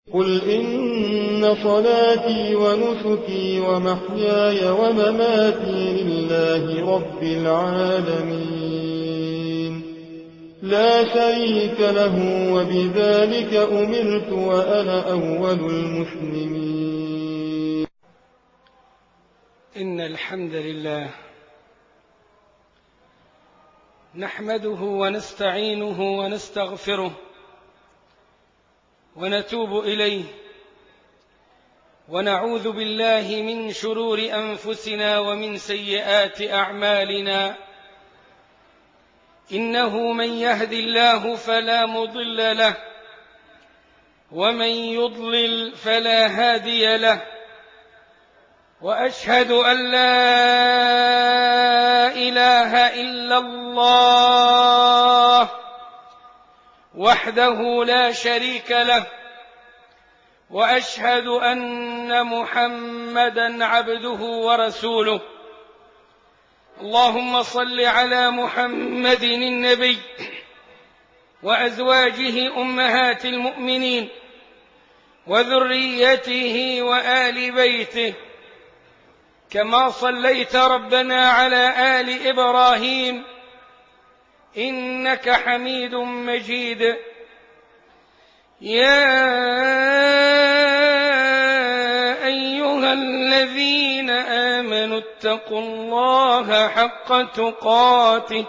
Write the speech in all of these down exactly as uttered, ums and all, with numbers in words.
قل إن صلاتي ونسكي ومحياي ومماتي لله رب العالمين لا شريك له وبذلك أمرت وأنا أول المسلمين. إن الحمد لله نحمده ونستعينه ونستغفره ونتوب إليه ونعوذ بالله من شرور أنفسنا ومن سيئات أعمالنا إنه من يهد الله فلا مضل له ومن يضلل فلا هادي له وأشهد أن لا إله إلا الله وحده لا شريك له وأشهد أن محمدًا عبده ورسوله. اللهم صل على محمد النبي وأزواجه أمهات المؤمنين وذريته وآل بيته كما صليت ربنا على آل إبراهيم إنك حميد مجيد. يا أيها الذين آمنوا اتقوا الله حق تقاته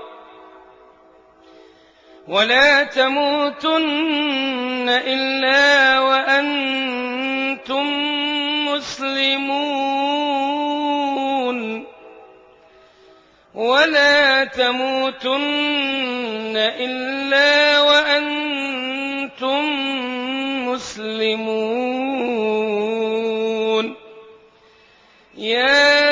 ولا تموتن إلا وأنتم مسلمون ولا تموتن إلا وأنتم مسلمون. يا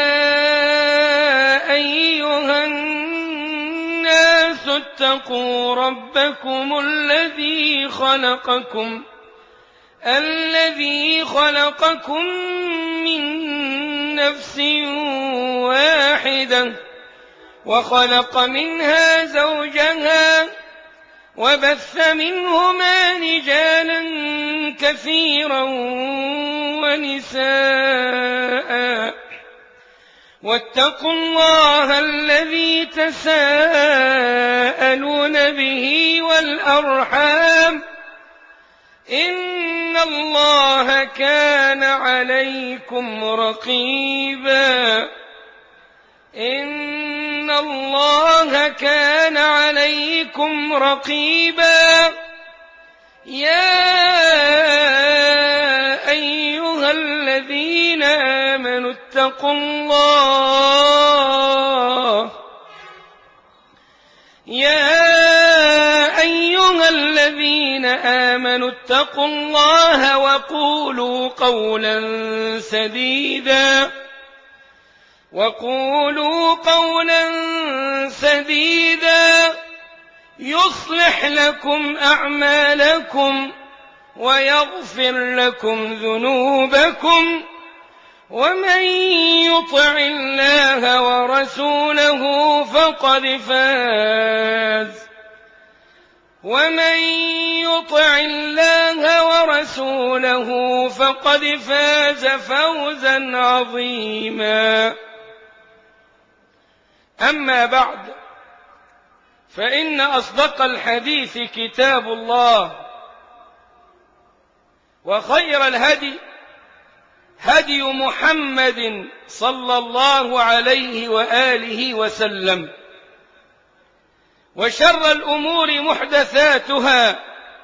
أيها الناس اتقوا ربكم الذي خلقكم الذي خلقكم من نفس واحدة وخلق منها زوجها وبث منهما رجالا كثيرا ونساء واتقوا الله الذي تساءلون به والأرحام إن الله كان عليكم رقيبا إن الله كان عليكم رقيبا. يا أيها الذين آمنوا اتقوا الله يا أيها الذين آمنوا اتقوا الله وقولوا قولا سديدا وقولوا قولا سديدا يصلح لكم أعمالكم ويغفر لكم ذنوبكم ومن يطع الله ورسوله فقد فاز ومن يطع الله ورسوله فقد فاز فوزا عظيما. أما بعد فإن أصدق الحديث كتاب الله وخير الهدي هدي محمد صلى الله عليه وآله وسلم وشر الأمور محدثاتها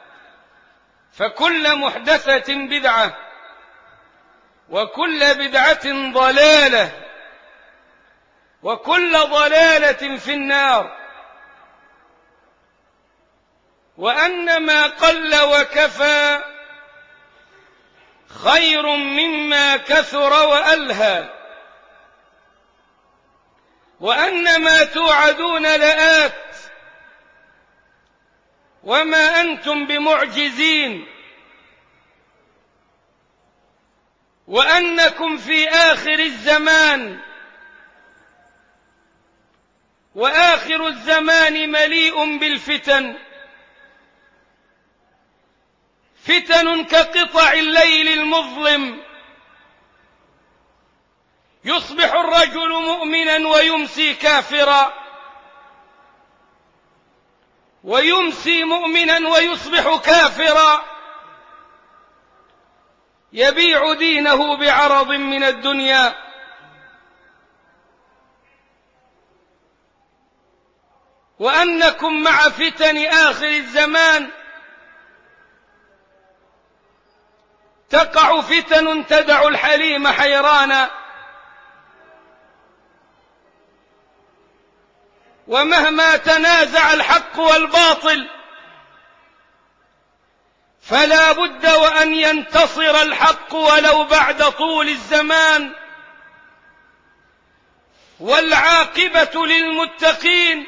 فكل محدثة بدعة وكل بدعة ضلالة وكل ضلالة في النار. وأن ما قل وكفى خير مما كثر وألهى وأن ما توعدون لآت وما أنتم بمعجزين وأنكم في آخر الزمان وآخر الزمان مليء بالفتن فتن كقطع الليل المظلم، يصبح الرجل مؤمنا ويمسي كافرا، ويمسي مؤمنا ويصبح كافرا، يبيع دينه بعرض من الدنيا. وأنكم مع فتن آخر الزمان تقع فتن تدع الحليم حيرانا، ومهما تنازع الحق والباطل فلا بد وأن ينتصر الحق ولو بعد طول الزمان، والعاقبة للمتقين،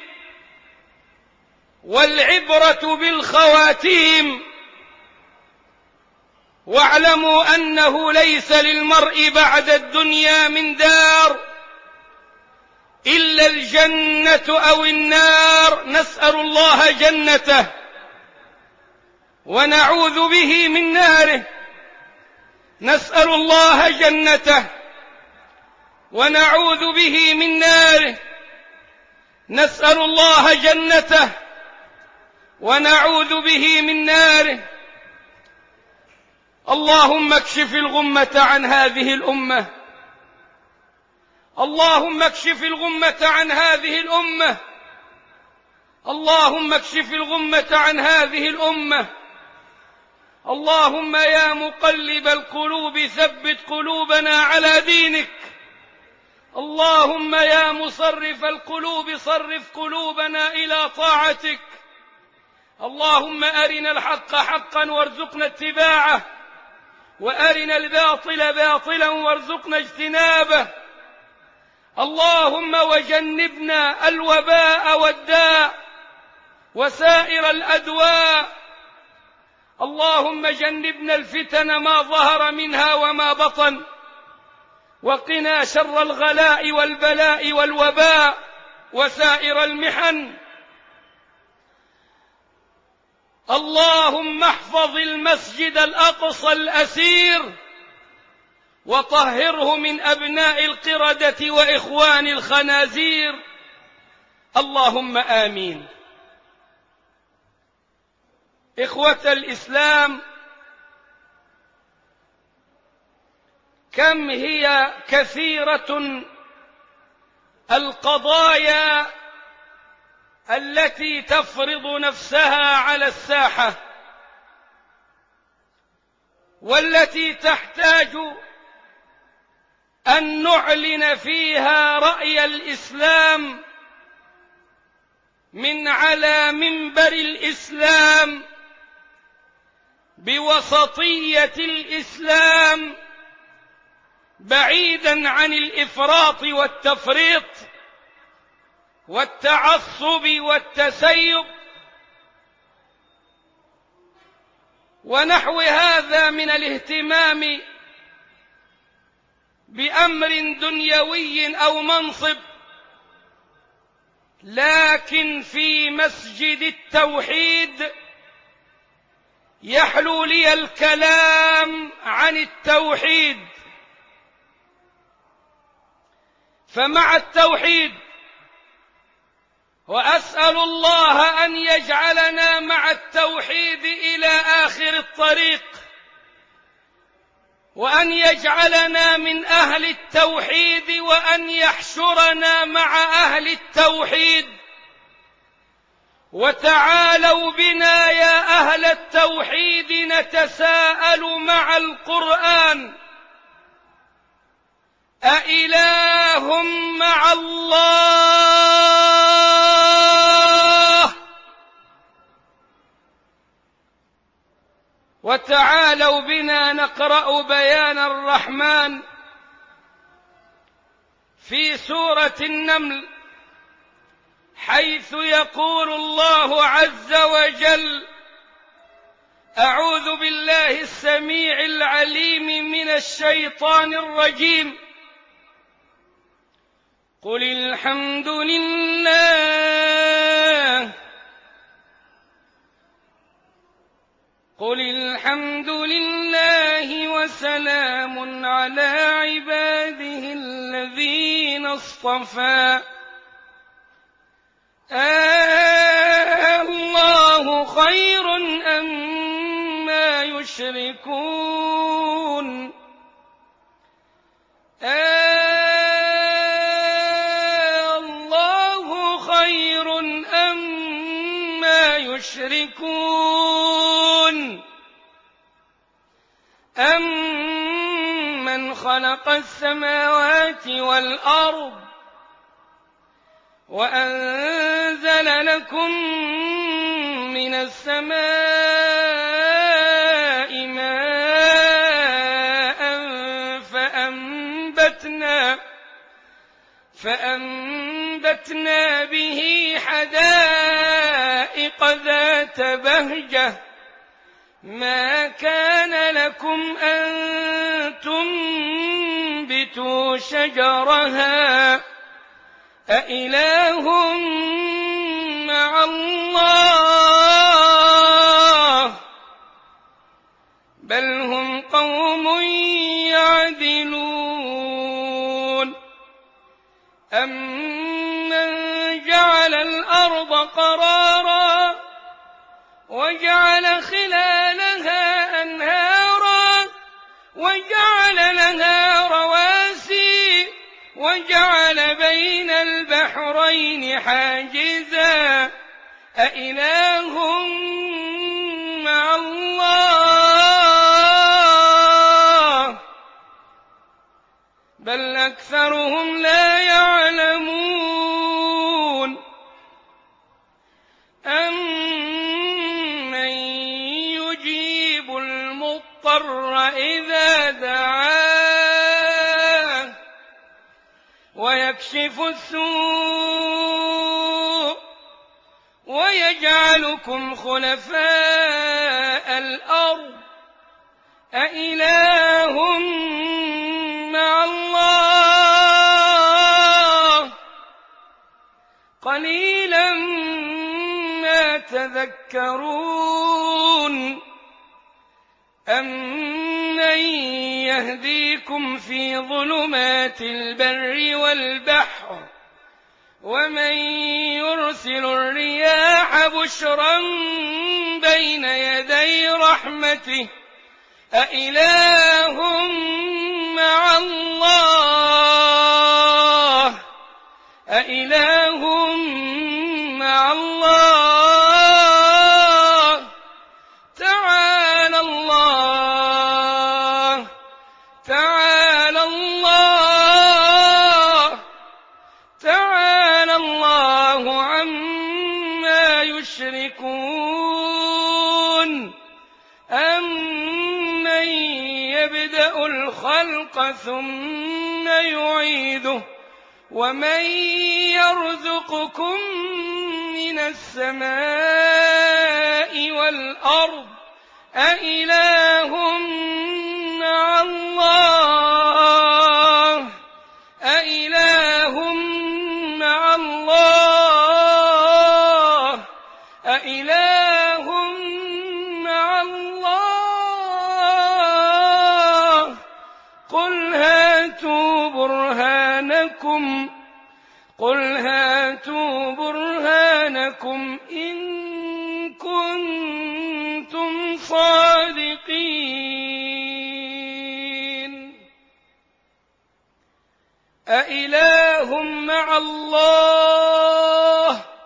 والعبرة بالخواتيم. واعلموا أنه ليس للمرء بعد الدنيا من دار إلا الجنة أو النار، نسأل الله جنته ونعوذ به من ناره، نسأل الله جنته ونعوذ به من ناره، نسأل الله جنته ونعوذ به من ناره. اللهم اكشف الغمة عن هذه الأمة، اللهم اكشف الغمة عن هذه الأمة، اللهم اكشف الغمة عن هذه الأمة. اللهم يا مقلب القلوب ثبت قلوبنا على دينك، اللهم يا مصرف القلوب صرف قلوبنا إلى طاعتك. اللهم أرنا الحق حقا وارزقنا اتباعه، وأرنا الباطل باطلا وارزقنا اجتنابه. اللهم وجنبنا الوباء والداء وسائر الأدواء. اللهم جنبنا الفتن ما ظهر منها وما بطن، وقنا شر الغلاء والبلاء والوباء وسائر المحن. اللهم احفظ المسجد الأقصى الأسير وطهره من أبناء القردة وإخوان الخنازير، اللهم آمين. إخوة الإسلام، كم هي كثيرة القضايا التي تفرض نفسها على الساحة، والتي تحتاج أن نعلن فيها رأي الإسلام من على منبر الإسلام بوسطية الإسلام، بعيدا عن الإفراط والتفريط والتعصب والتسيب ونحو هذا من الاهتمام بأمر دنيوي أو منصب. لكن في مسجد التوحيد يحلو لي الكلام عن التوحيد، فمع التوحيد، وأسأل الله أن يجعلنا مع التوحيد إلى آخر الطريق، وأن يجعلنا من أهل التوحيد، وأن يحشرنا مع أهل التوحيد. وتعالوا بنا يا أهل التوحيد نتساءل مع القرآن: أإله مع الله؟ وتعالوا بنا نقرأ بيان الرحمن في سورة النمل، حيث يقول الله عز وجل: أعوذ بالله السميع العليم من الشيطان الرجيم، قل الحمد لله قل الحمد لله وسلام على عباده الذين اصطفى الله خير أما يشركون الله خير أما يشركون أمن خلق السماوات والأرض وأنزل لكم من السماء ماء فأنبتنا فأنبتنا به حدائق ذات بهجة ما كان لكم أن تنبتوا شجرها أإله مع الله بل هم قوم يعدلون أمن جعل الأرض قرارا وجعل خلالها أنهارا وجعل لها رواسي وجعل بين البحرين حاجزا أإله مع الله بل أكثرهم لا يعلمون أمن يجيب المضطر إذا دعاه ويكشف السوء ويجعلكم خلفاء الأرض أإله مع الله قليلا ما تذكرون أمن يهديكم في ظلمات البر والبحر ومن يرسل الرياح بشرا بين يدي رحمته أإله مع الله أإله مع الله تعالى الله تعالى الله تعالى الله عما يشركون أمن يبدأ الخلق ثم يعيده ومن يرزقكم من السماء والأرض أإله مع الله أإله مع الله أإله مع الله قل هاتوا برهانكم قل هاتوا برهانكم إن كنتم صادقين أإله مع الله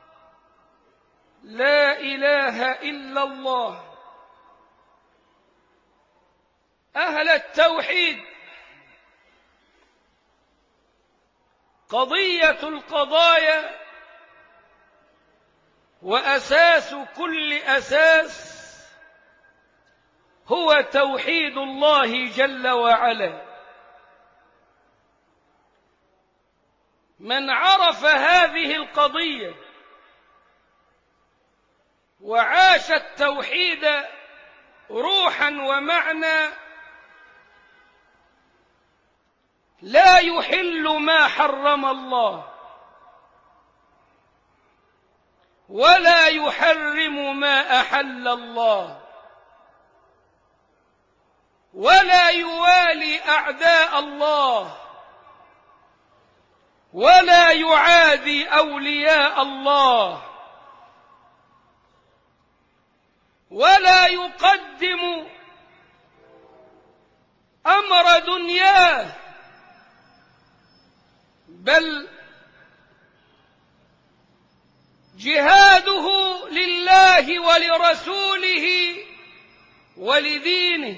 لا إله إلا الله أهل التوحيد قضية القضايا وأساس كل أساس هو توحيد الله جل وعلا. من عرف هذه القضية وعاش التوحيد روحا ومعنى لا يحل ما حرم الله ولا يحرم ما أحل الله ولا يوالي أعداء الله، ولا يعادي أولياء الله، ولا يقدم أمر دنياه، بل جهاده لله ولرسوله ولدينه،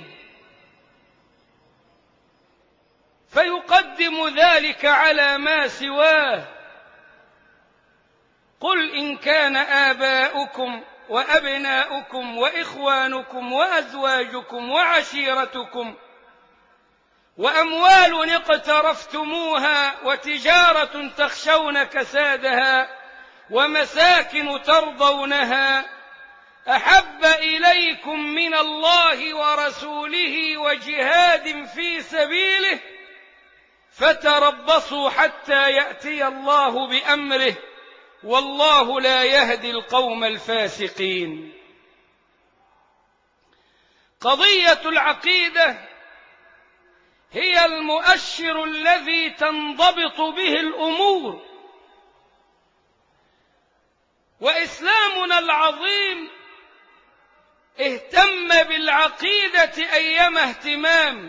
فيقدم ذلك على ما سواه. قل إن كان آباؤكم وأبناؤكم وإخوانكم وأزواجكم وعشيرتكم وأموال اقترفتموها وتجارة تخشون كسادها ومساكن ترضونها أحب إليكم من الله ورسوله وجهاد في سبيله فتربصوا حتى يأتي الله بأمره والله لا يهدي القوم الفاسقين. قضية العقيدة هي المؤشر الذي تنضبط به الأمور، وإسلامنا العظيم اهتم بالعقيدة أيما اهتمام،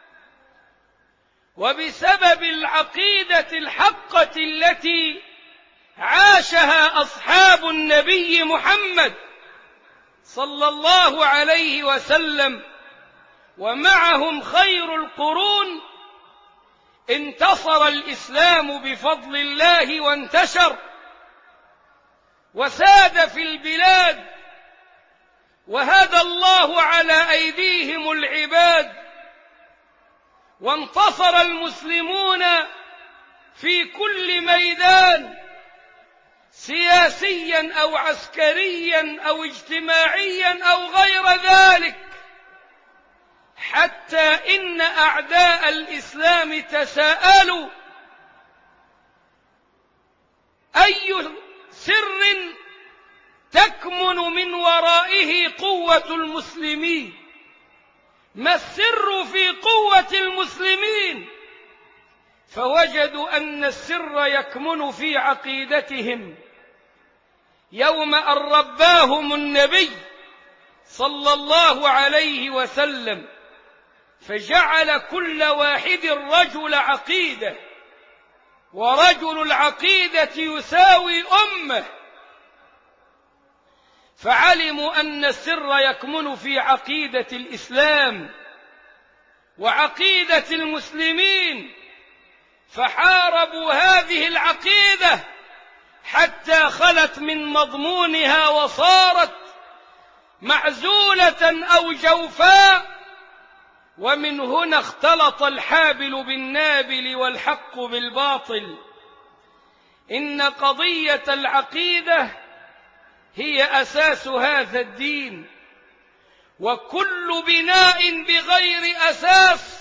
وبسبب العقيدة الحقة التي عاشها أصحاب النبي محمد صلى الله عليه وسلم ومعهم خير القرون، انتصر الإسلام بفضل الله وانتشر وساد في البلاد، وهدى الله على أيديهم العباد، وانتصر المسلمون في كل ميدان سياسيا أو عسكريا أو اجتماعيا أو غير ذلك، حتى إن أعداء الإسلام تساءلوا أي سر تكمن من ورائه قوة المسلمين، ما السر في قوة المسلمين؟ فوجدوا أن السر يكمن في عقيدتهم. يوم أن رباهم النبي صلى الله عليه وسلم فجعل كل واحد رجل عقيدة، ورجل العقيدة يساوي أمة، فعلموا أن السر يكمن في عقيدة الإسلام وعقيدة المسلمين، فحاربوا هذه العقيدة حتى خلت من مضمونها وصارت معزولة أو جوفاء، ومن هنا اختلط الحابل بالنابل والحق بالباطل. إن قضية العقيدة هي أساس هذا الدين، وكل بناء بغير أساس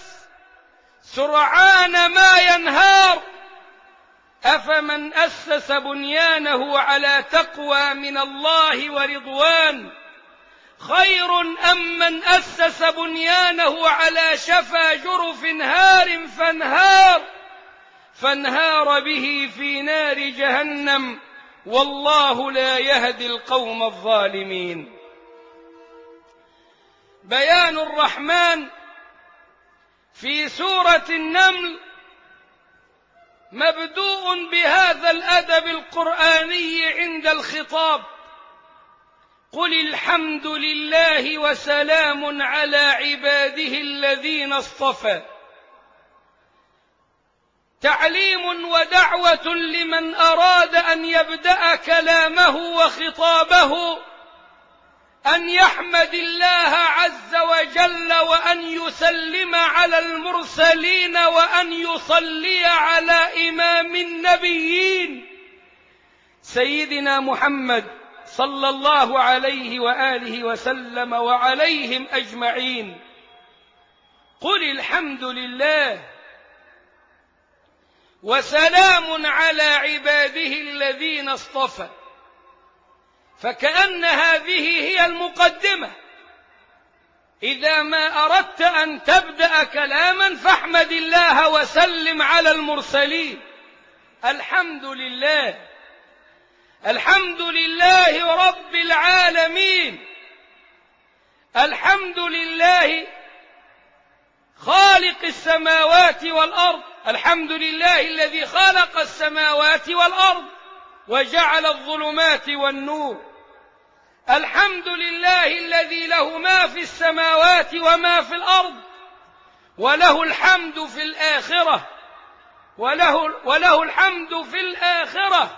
سرعان ما ينهار. أفمن أسس بنيانه على تقوى من الله ورضوان خير أم من أسس بنيانه على شفا جرف هار فانهار فانهار به في نار جهنم والله لا يهدي القوم الظالمين. بيان الرحمن في سورة النمل مبدوء بهذا الأدب القرآني عند الخطاب: قل الحمد لله وسلام على عباده الذين اصطفى. تعليم ودعوة لمن أراد أن يبدأ كلامه وخطابه أن يحمد الله عز وجل، وأن يسلم على المرسلين، وأن يصلي على إمام النبيين سيدنا محمد صلى الله عليه وآله وسلم وعليهم أجمعين. قل الحمد لله وسلام على عباده الذين اصطفى، فكأن هذه هي المقدمة. إذا ما أردت أن تبدأ كلاما فاحمد الله وسلم على المرسلين. الحمد لله، الحمد لله رب العالمين، الحمد لله خالق السماوات والأرض، الحمد لله الذي خلق السماوات والأرض وجعل الظلمات والنور، الحمد لله الذي له ما في السماوات وما في الأرض، وله الحمد في الآخرة، وله, وله الحمد في الآخرة،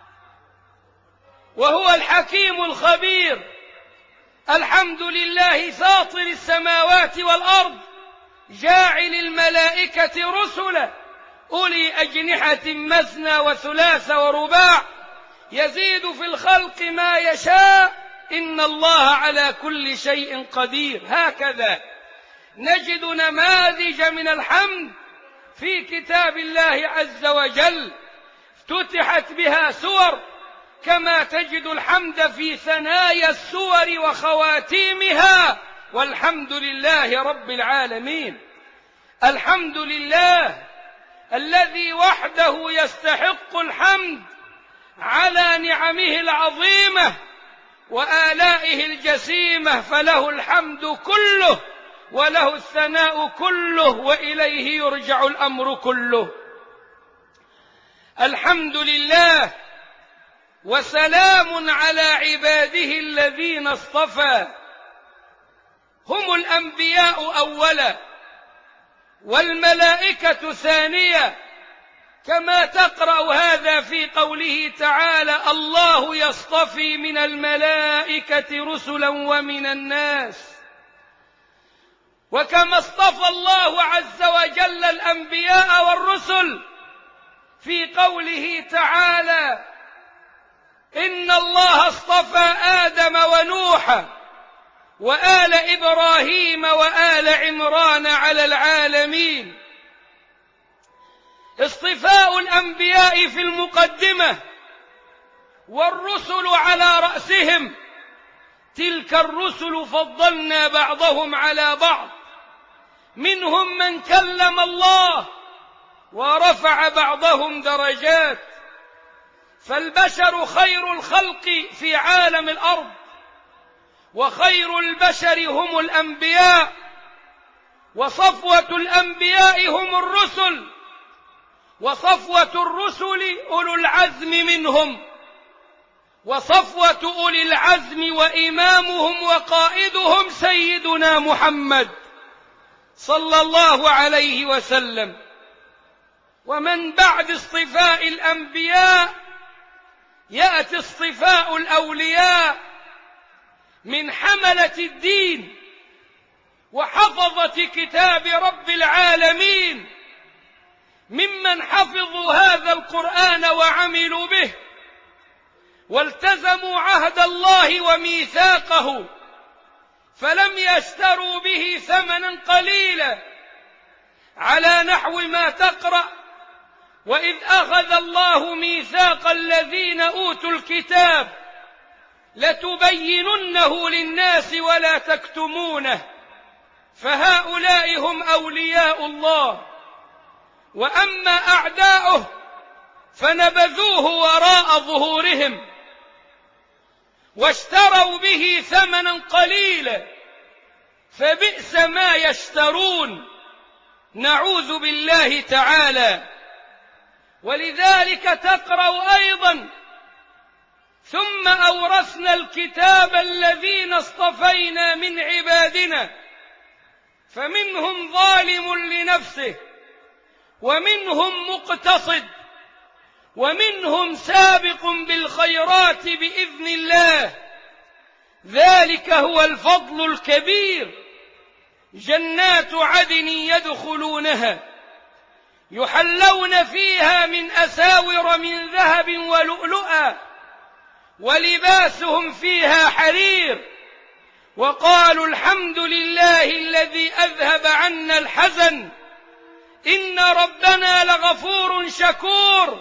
وهو الحكيم الخبير. الحمد لله فاطر السماوات والأرض، جاعل الملائكة رسلا أولي أجنحة مثنى وثلاث ورباع، يزيد في الخلق ما يشاء، إن الله على كل شيء قدير. هكذا نجد نماذج من الحمد في كتاب الله عز وجل افتتحت بها سور، كما تجد الحمد في ثنايا السور وخواتيمها، والحمد لله رب العالمين. الحمد لله الذي وحده يستحق الحمد على نعمه العظيمة وآلائه الجسيمة، فله الحمد كله وله الثناء كله وإليه يرجع الأمر كله. الحمد لله وسلام على عباده الذين اصطفى، هم الأنبياء أولا والملائكة ثانيا، كما تقرأ هذا في قوله تعالى: الله يصطفي من الملائكة رسلا ومن الناس. وكما اصطفى الله عز وجل الأنبياء والرسل في قوله تعالى: إن الله اصطفى آدم ونوحا وآل إبراهيم وآل عمران على العالمين. اصطفاء الأنبياء في المقدمة والرسل على رأسهم، تلك الرسل فضلنا بعضهم على بعض، منهم من كلم الله ورفع بعضهم درجات، فالبشر خير الخلق في عالم الأرض، وخير البشر هم الأنبياء، وصفوة الأنبياء هم الرسل، وصفوة الرسل أولو العزم منهم، وصفوة أولي العزم وإمامهم وقائدهم سيدنا محمد صلى الله عليه وسلم. ومن بعد اصطفاء الأنبياء يأتي اصطفاء الأولياء من حملة الدين وحفظة كتاب رب العالمين، ممن حفظوا هذا القرآن وعملوا به والتزموا عهد الله وميثاقه، فلم يشتروا به ثمنا قليلا، على نحو ما تقرأ: وإذ أخذ الله ميثاق الذين أوتوا الكتاب لتبيننه للناس ولا تكتمونه، فهؤلاء هم أولياء الله. وأما أعداؤه فنبذوه وراء ظهورهم واشتروا به ثمنا قليلا، فبئس ما يشترون، نعوذ بالله تعالى. ولذلك تقرأ أيضا: ثم أورثنا الكتاب الذين اصطفينا من عبادنا فمنهم ظالم لنفسه ومنهم مقتصد ومنهم سابق بالخيرات بإذن الله، ذلك هو الفضل الكبير. جنات عدن يدخلونها يحلون فيها من أساور من ذهب ولؤلؤا ولباسهم فيها حرير، وقالوا الحمد لله الذي أذهب عنا الحزن إن ربنا لغفور شكور،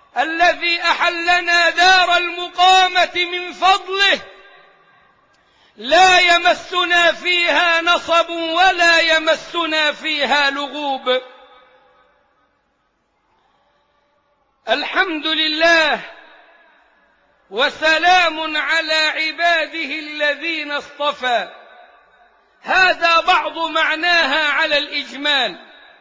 الذي أحلنا دار المقامة من فضله لا يمسنا فيها نصب ولا يمسنا فيها لغوب. الحمد لله وسلام على عباده الذين اصطفى. هذا بعض معناها على الإجمال.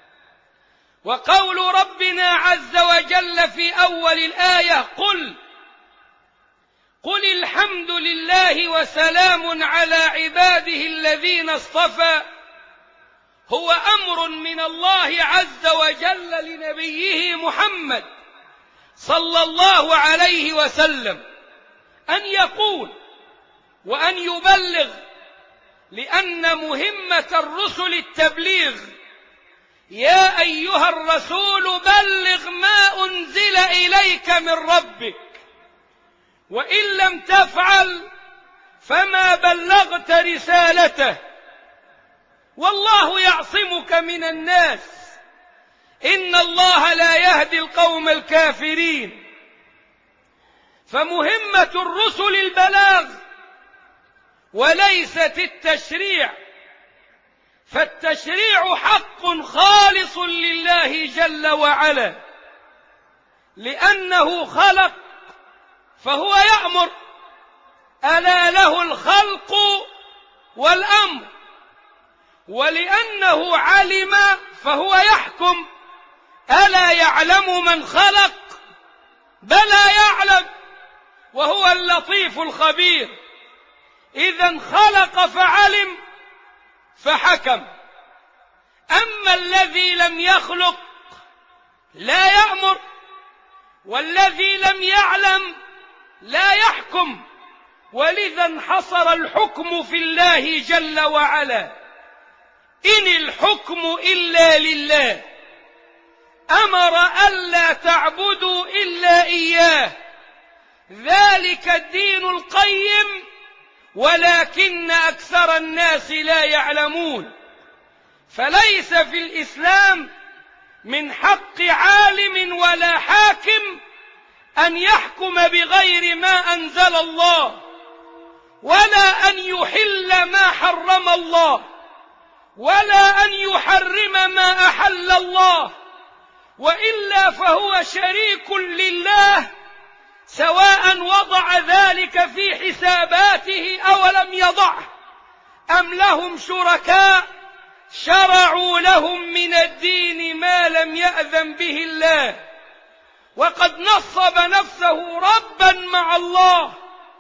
وقول ربنا عز وجل في أول الآية قل قل الحمد لله وسلام على عباده الذين اصطفى هو أمر من الله عز وجل لنبيه محمد صلى الله عليه وسلم أن يقول وأن يبلغ، لأن مهمة الرسل التبليغ. يا أيها الرسول بلغ ما أنزل إليك من ربك، وإن لم تفعل فما بلغت رسالته، والله يعصمك من الناس، إن الله لا يهدي القوم الكافرين. فمهمة الرسل البلاغ وليست التشريع، فالتشريع حق خالص لله جل وعلا، لأنه خلق فهو يأمر، ألا له الخلق والأمر، ولأنه علم فهو يحكم، ألا يعلم من خلق؟ بلى يعلم، وهو اللطيف الخبير. إذن خلق فعلم فحكم. أما الذي لم يخلق لا يأمر، والذي لم يعلم لا يحكم، ولذا انحصر الحكم في الله جل وعلا. إن الحكم إلا لله، أمر ألا تعبدوا إلا إياه، ذلك الدين القيم، ولكن أكثر الناس لا يعلمون. فليس في الإسلام من حق عالم ولا حاكم أن يحكم بغير ما أنزل الله، ولا أن يحل ما حرم الله، ولا أن يحرم ما أحل الله، وإلا فهو شريك لله، سواء وضع ذلك في حساباته أو لم يضعه، أم لهم شركاء شرعوا لهم من الدين ما لم يأذن به الله. وقد نصب نفسه ربا مع الله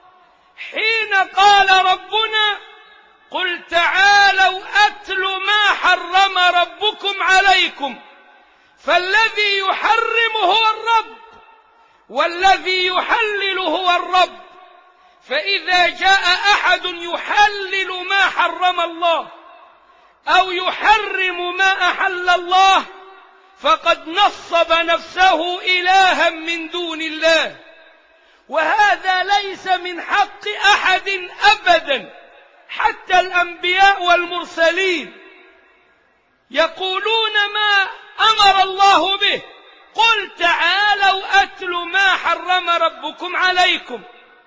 حين قال ربنا قل تعالوا أتل ما حرم ربكم عليكم، فالذي يحرم هو الرب، والذي يحلل هو الرب. فإذا جاء أحد يحلل ما حرم الله أو يحرم ما أحل الله فقد نصب نفسه إلها من دون الله، وهذا ليس من حق أحد أبدا، حتى الأنبياء والمرسلين يقولون ما أمر الله به قل تعالوا أتل ما حرم ربكم عليكم.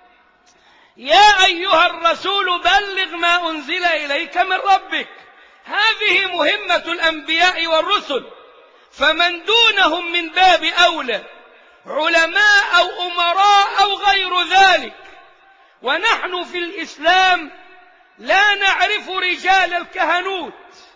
يا أيها الرسول بلغ ما أنزل إليك من ربك. هذه مهمة الأنبياء والرسل، فمن دونهم من باب أولى، علماء أو أمراء أو غير ذلك. ونحن في الإسلام لا نعرف رجال الكهنوت،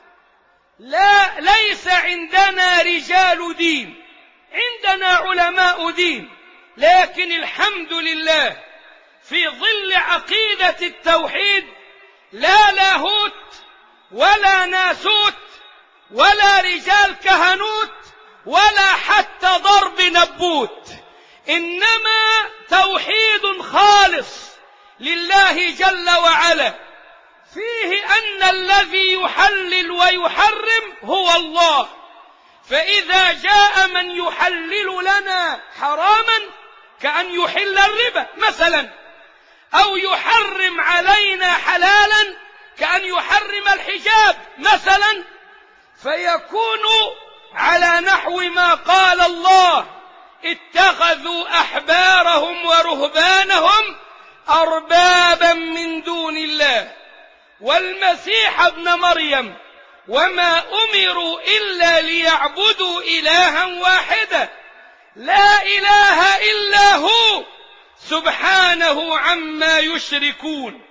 لا ليس عندنا رجال دين، عندنا علماء دين، لكن الحمد لله في ظل عقيدة التوحيد لا لاهوت ولا ناسوت ولا رجال كهنوت ولا حتى ضرب نبوت، إنما توحيد خالص لله جل وعلا، فيه أن الذي يحلل ويحرم هو الله. فإذا جاء من يحلل لنا حراما كأن يحل الربا مثلا، أو يحرم علينا حلالا كأن يحرم الحجاب مثلا، فيكون على نحو ما قال الله اتخذوا أحبارهم ورهبانهم أربابا من دون الله. والمسيح ابن مريم، وما أمروا إلا ليعبدوا إلها واحدا لا إله إلا هو سبحانه عما يشركون.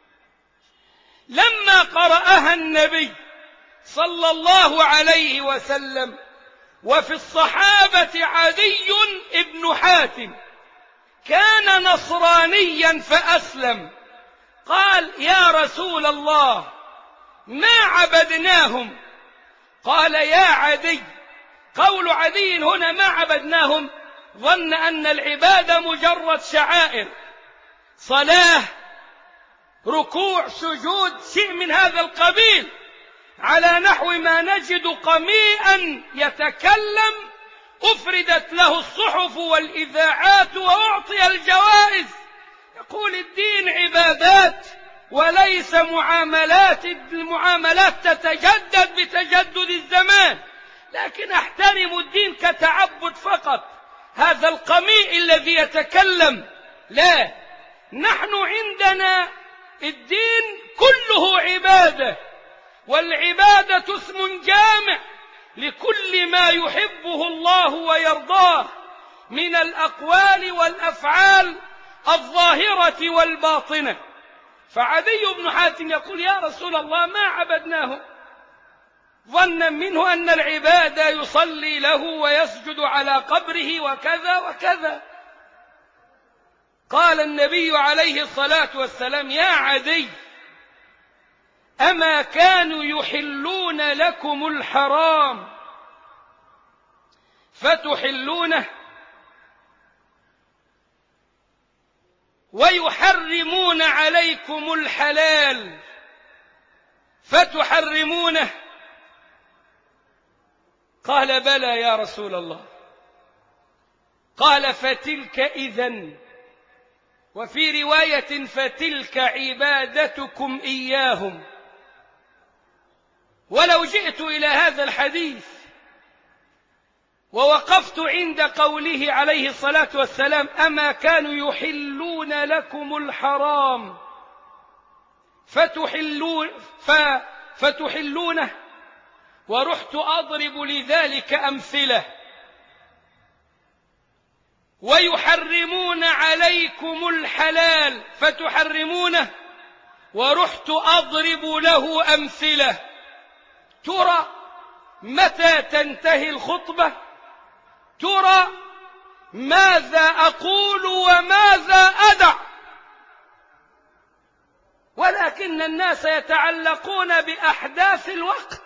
لما قرأها النبي صلى الله عليه وسلم وفي الصحابة عدي بن حاتم كان نصرانيا فأسلم، قال: يا رسول الله ما عبدناهم. قال: يا عدي، قول عدي هنا ما عبدناهم ظن أن العبادة مجرد شعائر، صلاة، ركوع، سجود، شيء من هذا القبيل، على نحو ما نجد قميئا يتكلم أفردت له الصحف والإذاعات وأعطي الجوائز. يقول الدين عبادات وليس معاملات، المعاملات تتجدد بتجدد الزمان، لكن احترم الدين كتعبد فقط. هذا القميء الذي يتكلم لا، نحن عندنا الدين كله عبادة، والعبادة اسم جامع لكل ما يحبه الله ويرضاه من الأقوال والأفعال الظاهرة والباطنة. فعدي بن حاتم يقول: يا رسول الله ما عبدناه، ظنا منه أن العبادة يصلي له ويسجد على قبره وكذا وكذا. قال النبي عليه الصلاة والسلام: يا عدي، أما كانوا يحلون لكم الحرام فتحلونه ويحرمون عليكم الحلال فتحرمونه؟ قال: بلى يا رسول الله. قال: فتلك إذن، وفي رواية فتلك عبادتكم إياهم. ولو جئت إلى هذا الحديث ووقفت عند قوله عليه الصلاة والسلام: أما كانوا يحلون لكم الحرام فتحلون فتحلونه، ورحت أضرب لذلك أمثلة، ويحرمون عليكم الحلال فتحرمونه، ورحت أضرب له أمثلة، ترى متى تنتهي الخطبة؟ ترى ماذا أقول وماذا أدع؟ ولكن الناس يتعلقون بأحداث الوقت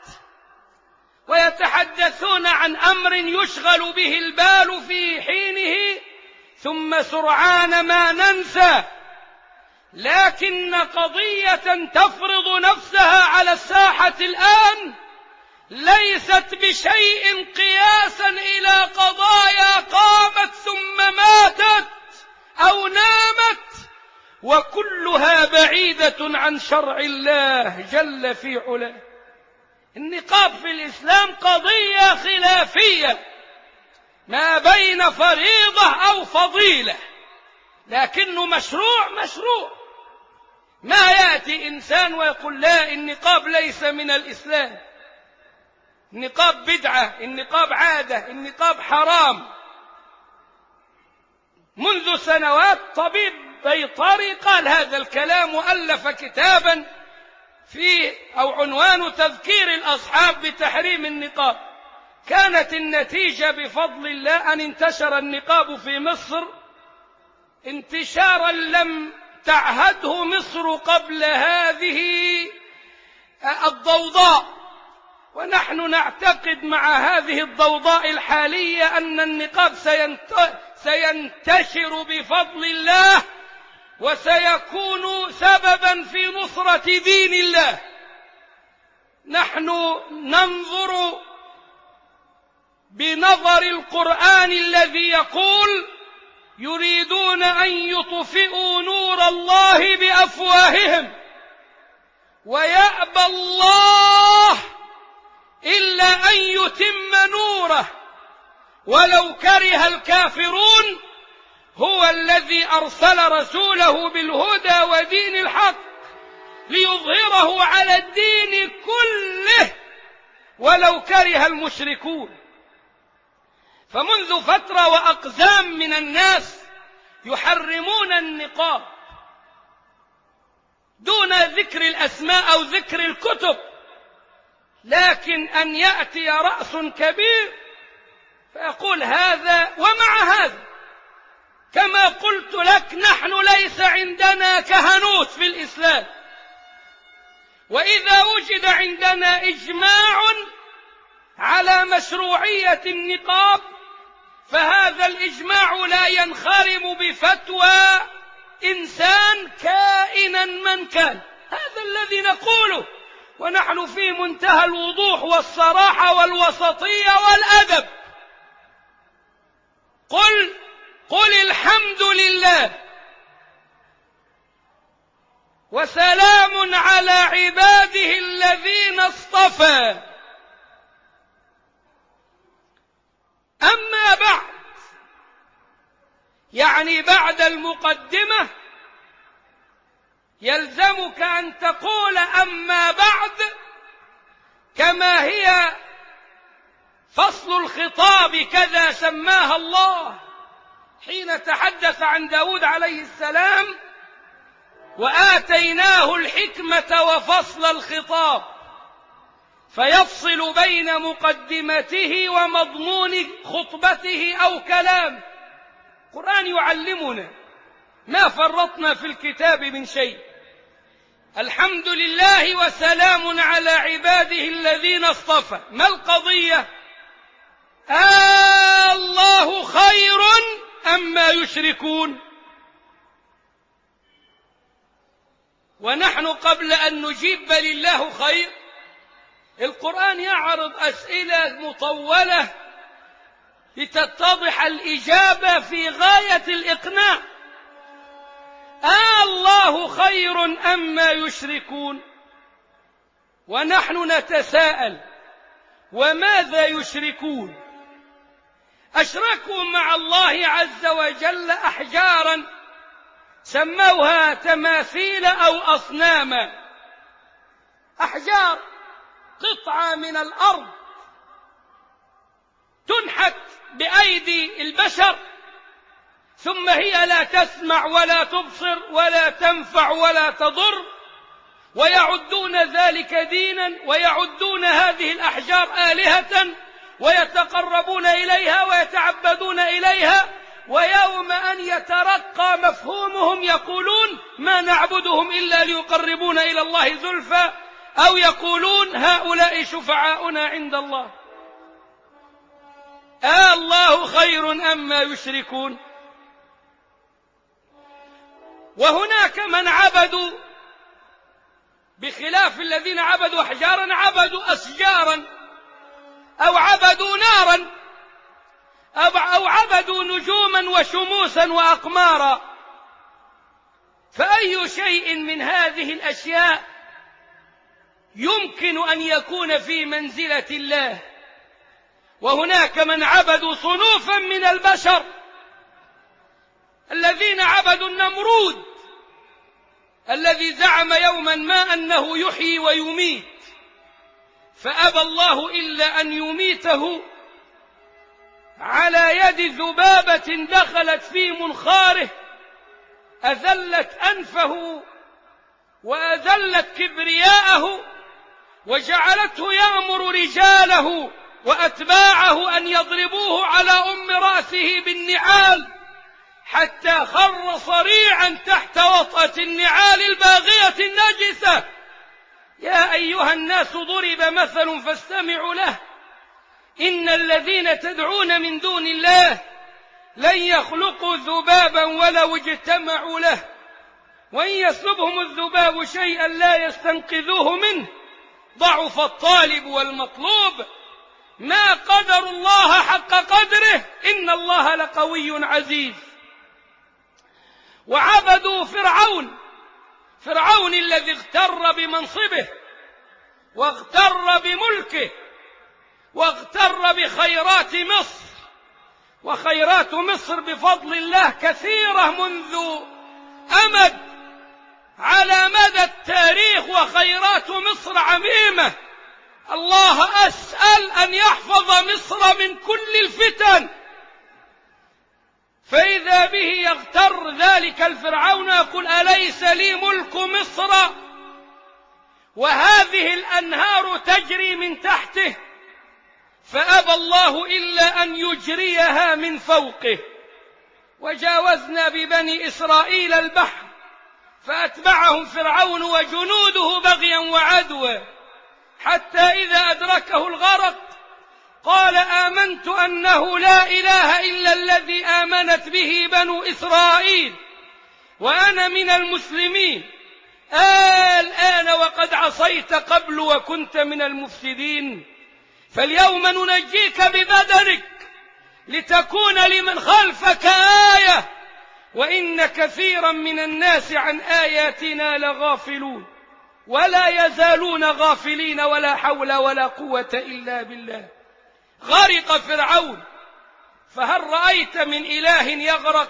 ويتحدثون عن أمر يشغل به البال في حينه ثم سرعان ما ننسى. لكن قضية تفرض نفسها على الساحة الآن ليست بشيء قياسا إلى قضايا قامت ثم ماتت أو نامت، وكلها بعيدة عن شرع الله جل في علاه. النقاب في الإسلام قضية خلافية ما بين فريضة أو فضيلة، لكنه مشروع مشروع. ما يأتي إنسان ويقول: لا، النقاب ليس من الإسلام، النقاب بدعة، النقاب عادة، النقاب حرام. منذ سنوات طبيب بيطري قال هذا الكلام وألف كتابا في أو عنوان تذكير الأصحاب بتحريم النقاب. كانت النتيجة بفضل الله أن انتشر النقاب في مصر انتشارا لم تعهده مصر قبل هذه الضوضاء، ونحن نعتقد مع هذه الضوضاء الحالية أن النقاب سينتشر بفضل الله وسيكون سببا في نصرة دين الله. نحن ننظر بنظر القرآن الذي يقول: يريدون أن يطفئوا نور الله بأفواههم ويأبى الله إلا أن يتم نوره ولو كره الكافرون. هو الذي أرسل رسوله بالهدى ودين الحق ليظهره على الدين كله ولو كره المشركون. فمنذ فترة وأقزام من الناس يحرمون النقاب دون ذكر الأسماء أو ذكر الكتب، لكن أن يأتي رأس كبير فيقول هذا ومع هذا، كما قلت لك نحن ليس عندنا كهنوت في الإسلام، وإذا وجد عندنا إجماع على مشروعية النقاب فهذا الإجماع لا ينخرم بفتوى إنسان كائنا من كان. هذا الذي نقوله ونحن في منتهى الوضوح والصراحة والوسطية والأدب. قل قل الحمد لله وسلام على عباده الذين اصطفى. أما بعد، يعني بعد المقدمة يلزمك أن تقول أما بعد كما هي فصل الخطاب، كذا سماها الله حين تحدث عن داود عليه السلام وآتيناه الحكمة وفصل الخطاب، فيفصل بين مقدمته ومضمون خطبته أو كلام. القرآن يعلمنا ما فرطنا في الكتاب من شيء. الحمد لله وسلام على عباده الذين اصطفى. ما القضية؟ آه الله خير أما يشركون. ونحن قبل أن نجيب بل الله خير، القرآن يعرض أسئلة مطولة لتتضح الإجابة في غاية الإقناع. آه الله خير أما يشركون. ونحن نتساءل وماذا يشركون؟ أشركوا مع الله عز وجل أحجارا سموها تماثيل أو أصناما. أحجار قطعة من الأرض تنحت بأيدي البشر، ثم هي لا تسمع ولا تبصر ولا تنفع ولا تضر، ويعدون ذلك دينا ويعدون هذه الأحجار آلهة ويتقربون إليها ويتعبدون إليها، ويوم أن يترقى مفهومهم يقولون ما نعبدهم إلا ليقربون إلى الله زلفى، أو يقولون هؤلاء شفعاؤنا عند الله. آه الله خير أما يشركون. وهناك من عبدوا بخلاف الذين عبدوا أحجارا، عبدوا أشجارا أو عبدوا نارا أو عبدوا نجوما وشموسا وأقمارا. فأي شيء من هذه الأشياء يمكن أن يكون في منزلة الله؟ وهناك من عبدوا صنوفا من البشر، الذين عبدوا النمرود الذي زعم يوما ما أنه يحيي ويميت، فأبى الله إلا أن يميته على يد ذبابة دخلت في منخاره أذلت أنفه وأذلت كبرياءه وجعلته يأمر رجاله وأتباعه أن يضربوه على أم رأسه بالنعال حتى خر صريعا تحت وطأة النعال الباغية النجسة. يا أيها الناس ضرب مثل فاستمعوا له، إن الذين تدعون من دون الله لن يخلقوا ذبابا ولو اجتمعوا له، وإن يسلبهم الذباب شيئا لا يستنقذوه منه، ضعف الطالب والمطلوب، ما قدر الله حق قدره إن الله لقوي عزيز. وعبدوا فرعون فرعون الذي اغتر بمنصبه واغتر بملكه واغتر بخيرات مصر، وخيرات مصر بفضل الله كثيرة منذ أمد، على مدى التاريخ، وخيرات مصر عميمة. الله أسأل أن يحفظ مصر من كل الفتن. فإذا به يغتر ذلك الفرعون يقول: أليس لي ملك مصر وهذه الأنهار تجري من تحته؟ فأبى الله إلا أن يجريها من فوقه. وجاوزنا ببني إسرائيل البحر فأتبعهم فرعون وجنوده بغيا وعدوا، حتى إذا أدركه الغرق قال: آمنت أنه لا إله إلا الذي آمنت به بنو إسرائيل وأنا من المسلمين. آه الآن وقد عصيت قبل وكنت من المفسدين، فاليوم ننجيك ببدنك لتكون لمن خلفك آية، وإن كثيرا من الناس عن آياتنا لغافلون. ولا يزالون غافلين، ولا حول ولا قوة إلا بالله. غرق فرعون، فهل رأيت من إله يغرق؟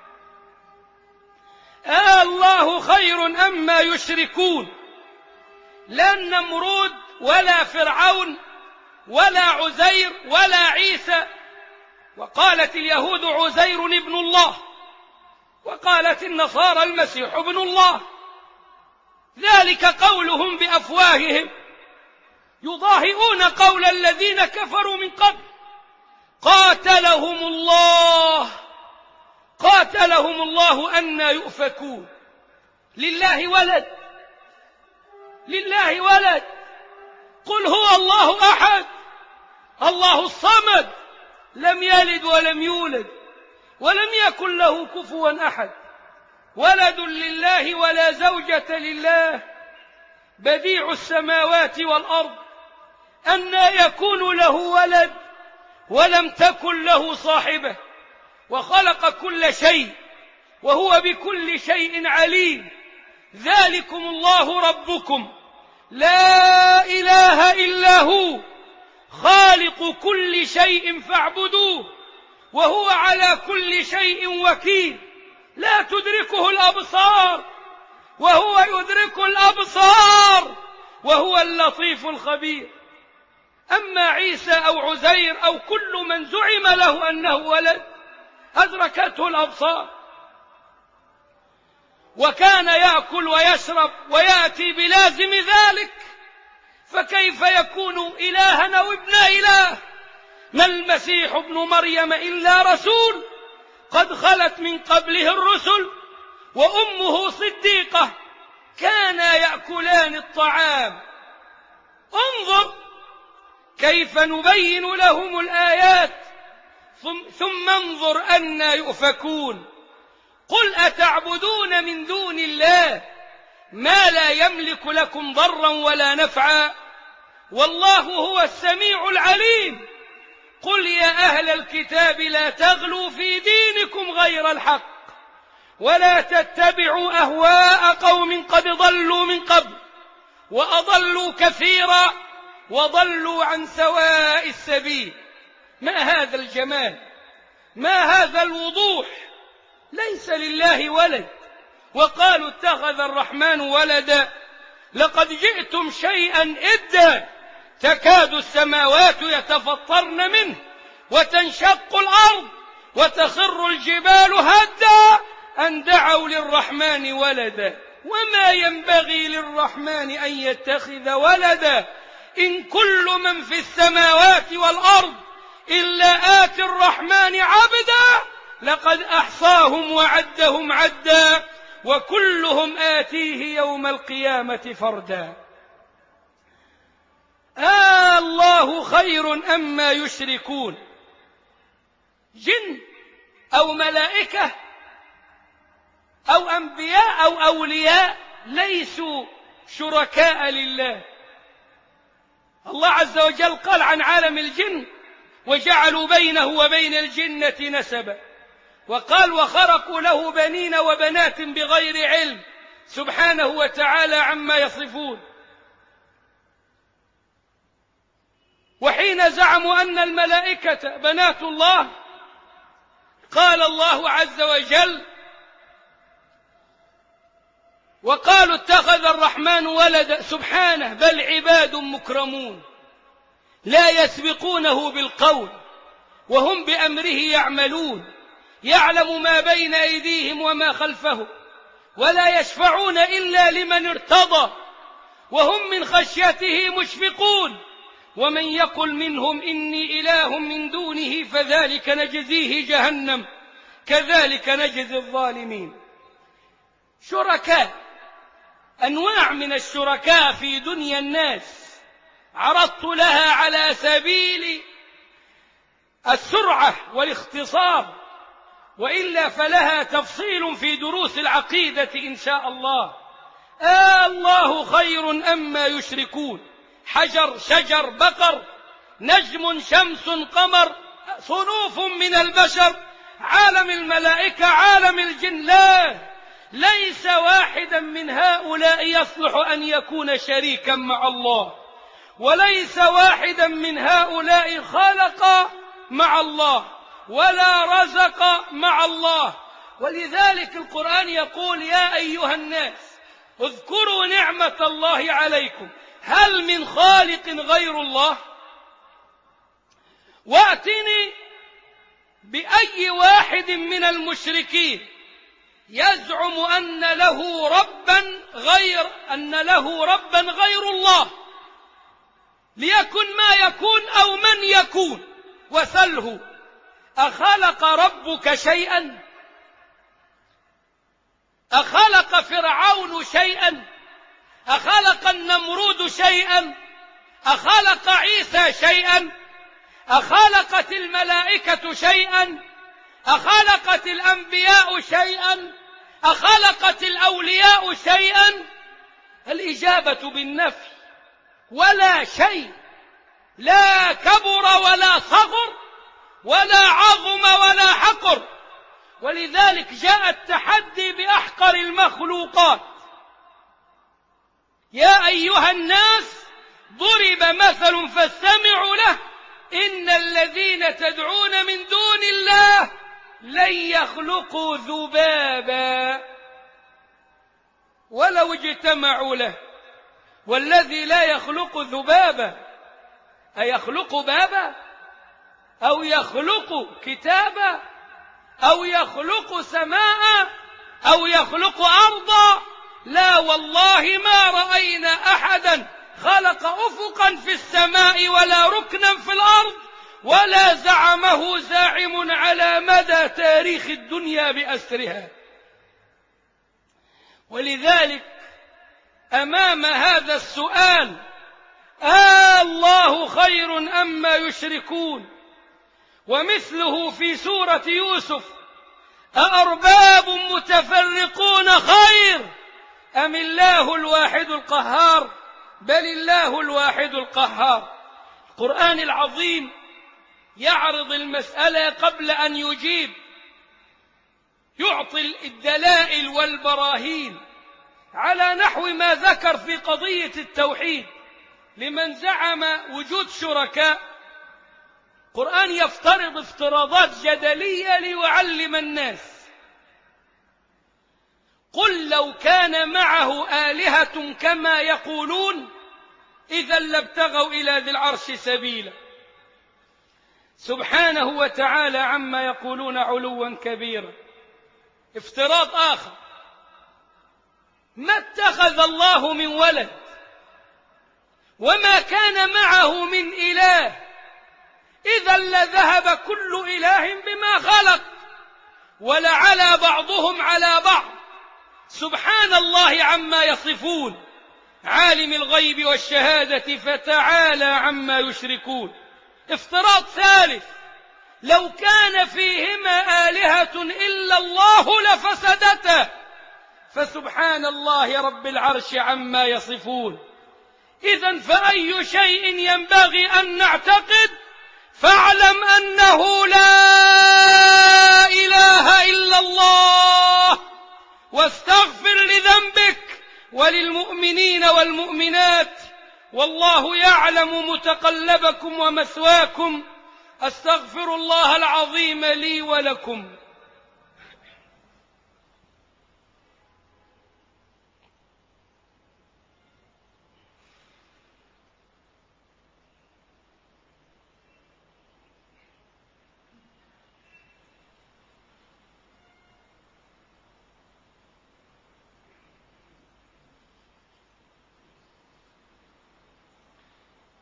آه الله خير أما يشركون. لا النمرود ولا فرعون ولا عزير ولا عيسى. وقالت اليهود عزير ابن الله، وقالت النصارى المسيح ابن الله. ذلك قولهم بأفواههم، يضاهئون قول الذين كفروا من قبل. قاتلهم الله قاتلهم الله أنى يؤفكون. لله ولد لله ولد قل هو الله أحد الله الصمد لم يلد ولم يولد ولم يكن له كفوا أحد. ولد لله ولا زوجة لله بديع السماوات والأرض أنى يكون له ولد ولم تكن له صاحبة، وخلق كل شيء وهو بكل شيء عليم. ذلكم الله ربكم لا إله إلا هو خالق كل شيء فاعبدوه وهو على كل شيء وكيل. لا تدركه الأبصار وهو يدرك الأبصار وهو اللطيف الخبير. أما عيسى أو عزير أو كل من زعم له أنه ولد أدركته الأبصار، وكان يأكل ويشرب ويأتي بلازم ذلك، فكيف يكون إلها أو ابن إله؟ ما المسيح ابن مريم إلا رسول قد خلت من قبله الرسل وأمه صديقة كانا يأكلان الطعام. انظر كيف نبين لهم الآيات ثم انظر أنى يؤفكون. قل أتعبدون من دون الله ما لا يملك لكم ضرا ولا نفعا والله هو السميع العليم. قل يا أهل الكتاب لا تغلوا في دينكم غير الحق ولا تتبعوا أهواء قوم قد ضلوا من قبل وأضلوا كثيرا وضلوا عن سواء السبيل. ما هذا الجمال؟ ما هذا الوضوح؟ ليس لله ولد. وقالوا اتخذ الرحمن ولدا لقد جئتم شيئا إدا تكاد السماوات يتفطرن منه وتنشق الأرض وتخر الجبال هدا أن دعوا للرحمن ولدا وما ينبغي للرحمن أن يتخذ ولدا إن كل من في السماوات والأرض إلا آتي الرحمن عبدا لقد أحصاهم وعدهم عدا وكلهم آتيه يوم القيامة فردا. آه الله خير أما يشركون. جن أو ملائكة أو أنبياء أو أولياء ليسوا شركاء لله. الله عز وجل قال عن عالم الجن وجعلوا بينه وبين الجنة نسبا، وقال وخرقوا له بنين وبنات بغير علم سبحانه وتعالى عما يصفون. وحين زعموا أن الملائكة بنات الله قال الله عز وجل وقالوا اتخذ الرحمن ولدا. سبحانه، بل عباد مكرمون لا يسبقونه بالقول وهم بأمره يعملون، يعلم ما بين أيديهم وما خلفهم، ولا يشفعون إلا لمن ارتضى، وهم من خشيته مشفقون. ومن يقل منهم إني إله من دونه فذلك نجزيه جهنم كذلك نجزي الظالمين. شركاء، أنواع من الشركاء في دنيا الناس عرضت لها على سبيل السرعة والاختصار، وإلا فلها تفصيل في دروس العقيدة إن شاء الله. آه الله خير أما يشركون. حجر، شجر، بقر، نجم، شمس، قمر، صنوف من البشر، عالم الملائكة، عالم الجن، لا، ليس واحدا من هؤلاء يصلح أن يكون شريكا مع الله، وليس واحدا من هؤلاء خلق مع الله ولا رزق مع الله. ولذلك القرآن يقول يا أيها الناس اذكروا نعمة الله عليكم هل من خالق غير الله. واتني بأي واحد من المشركين يزعم أن له ربا غير أن له ربا غير الله، ليكن ما يكون أو من يكون، وسله أخلق ربك شيئا؟ أخلق فرعون شيئا؟ أخلق النمرود شيئا؟ أخلق عيسى شيئا؟ أخلقت الملائكة شيئا؟ أخلقت الأنبياء شيئا؟ أخلقت الأولياء شيئا؟ الإجابة بالنفي، ولا شيء، لا كبر ولا صغر ولا عظم ولا حقر. ولذلك جاء التحدي بأحقر المخلوقات. يا أيها الناس ضرب مثل فاستمعوا له إن الذين تدعون من دون الله لن يخلقوا ذبابا ولو اجتمعوا له. والذي لا يخلق ذبابا أيخلق بابا أو يخلق كتابا أو يخلق سماء أو يخلق أرضا؟ لا والله ما رأينا أحدا خلق أفقا في السماء ولا ركنا في الأرض ولا زعمه زاعم على مدى تاريخ الدنيا بأسرها. ولذلك أمام هذا السؤال آه الله خير أما يشركون، ومثله في سورة يوسف أأرباب متفرقون خير أم الله الواحد القهار بل الله الواحد القهار. القرآن العظيم يعرض المسألة قبل أن يجيب، يعطي الدلائل والبراهين على نحو ما ذكر في قضية التوحيد لمن زعم وجود شركاء. القرآن يفترض افتراضات جدلية ليعلم الناس. قل لو كان معه آلهة كما يقولون إذا لابتغوا إلى ذي العرش سبيلا. سبحانه وتعالى عما يقولون علوا كبيرا. افتراض آخر، ما اتخذ الله من ولد وما كان معه من إله إذا لذهب كل إله بما خلق ولعلى بعضهم على بعض. سبحان الله عما يصفون، عالم الغيب والشهادة فتعالى عما يشركون. افتراض ثالث، لو كان فيهما آلهة إلا الله لفسدتا، فسبحان الله رب العرش عما يصفون. إذن فأي شيء ينبغي أن نعتقد؟ فاعلم أنه لا إله إلا الله، واستغفر لذنبك وللمؤمنين والمؤمنات، والله يعلم متقلبكم ومثواكم. أستغفر الله العظيم لي ولكم.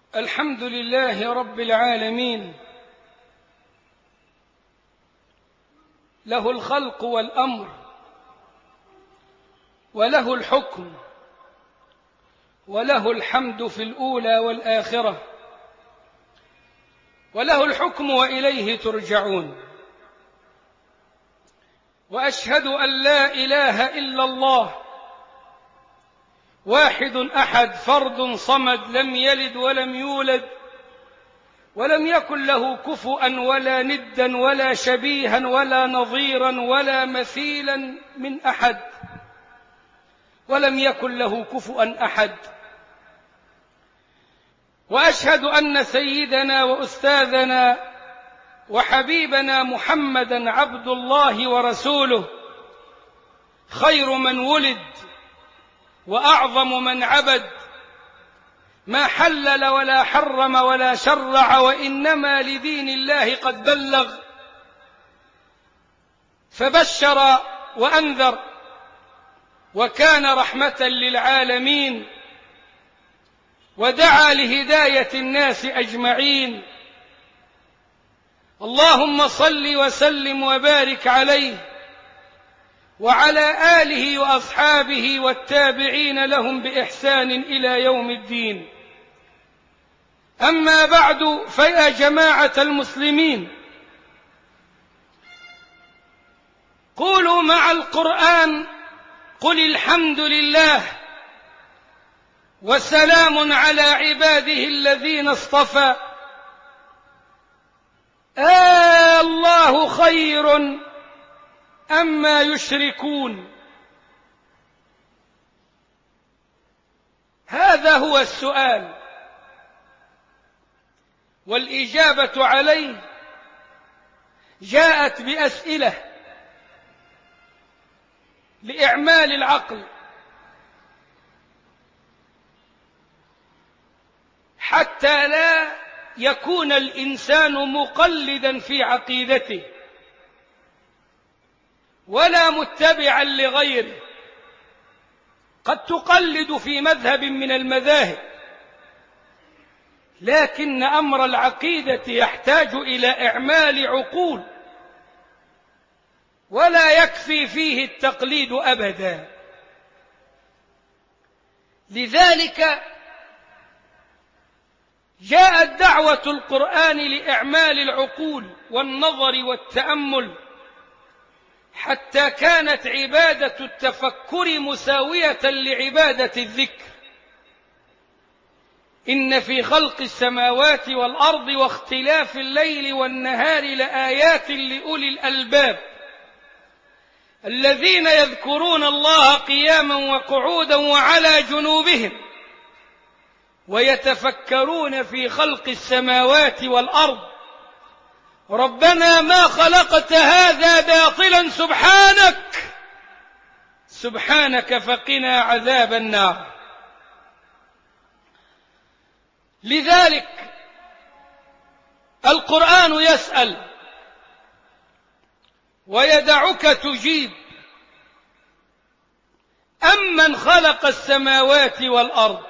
الحمد لله رب العالمين، له الخلق والأمر وله الحكم وله الحمد في الأولى والآخرة، وله الحكم وإليه ترجعون. وأشهد أن لا إله إلا الله واحد أحد فرد صمد، لم يلد ولم يولد ولم يكن له كفؤا ولا ندا ولا شبيها ولا نظيرا ولا مثيلا من أحد، ولم يكن له كفؤا أحد. وأشهد أن سيدنا وأستاذنا وحبيبنا محمدا عبد الله ورسوله، خير من ولد وأعظم من عبد، ما حلل ولا حرم ولا شرع، وإنما لدين الله قد بلغ فبشر وأنذر، وكان رحمة للعالمين، ودعا لهداية الناس أجمعين. اللهم صل وسلم وبارك عليه وعلى آله وأصحابه والتابعين لهم بإحسان إلى يوم الدين. أما بعد، فيا جماعة المسلمين، قولوا مع القرآن: قل الحمد لله وسلام على عباده الذين اصطفى، آه الله خير أما يشركون. هذا هو السؤال، والإجابة عليه جاءت بأسئلة لإعمال العقل، حتى لا يكون الإنسان مقلدا في عقيدته ولا متبعا لغيره. قد تقلد في مذهب من المذاهب، لكن أمر العقيدة يحتاج إلى إعمال عقول، ولا يكفي فيه التقليد أبدا. لذلك جاءت دعوة القرآن لإعمال العقول والنظر والتأمل، حتى كانت عبادة التفكر مساوية لعبادة الذكر. إن في خلق السماوات والأرض واختلاف الليل والنهار لآيات لأولي الألباب الذين يذكرون الله قياما وقعودا وعلى جنوبهم ويتفكرون في خلق السماوات والأرض ربنا ما خلقت هذا باطلا سبحانك سبحانك فقنا عذاب النار. لذلك القرآن يسأل ويدعك تجيب: أمن خلق السماوات والأرض؟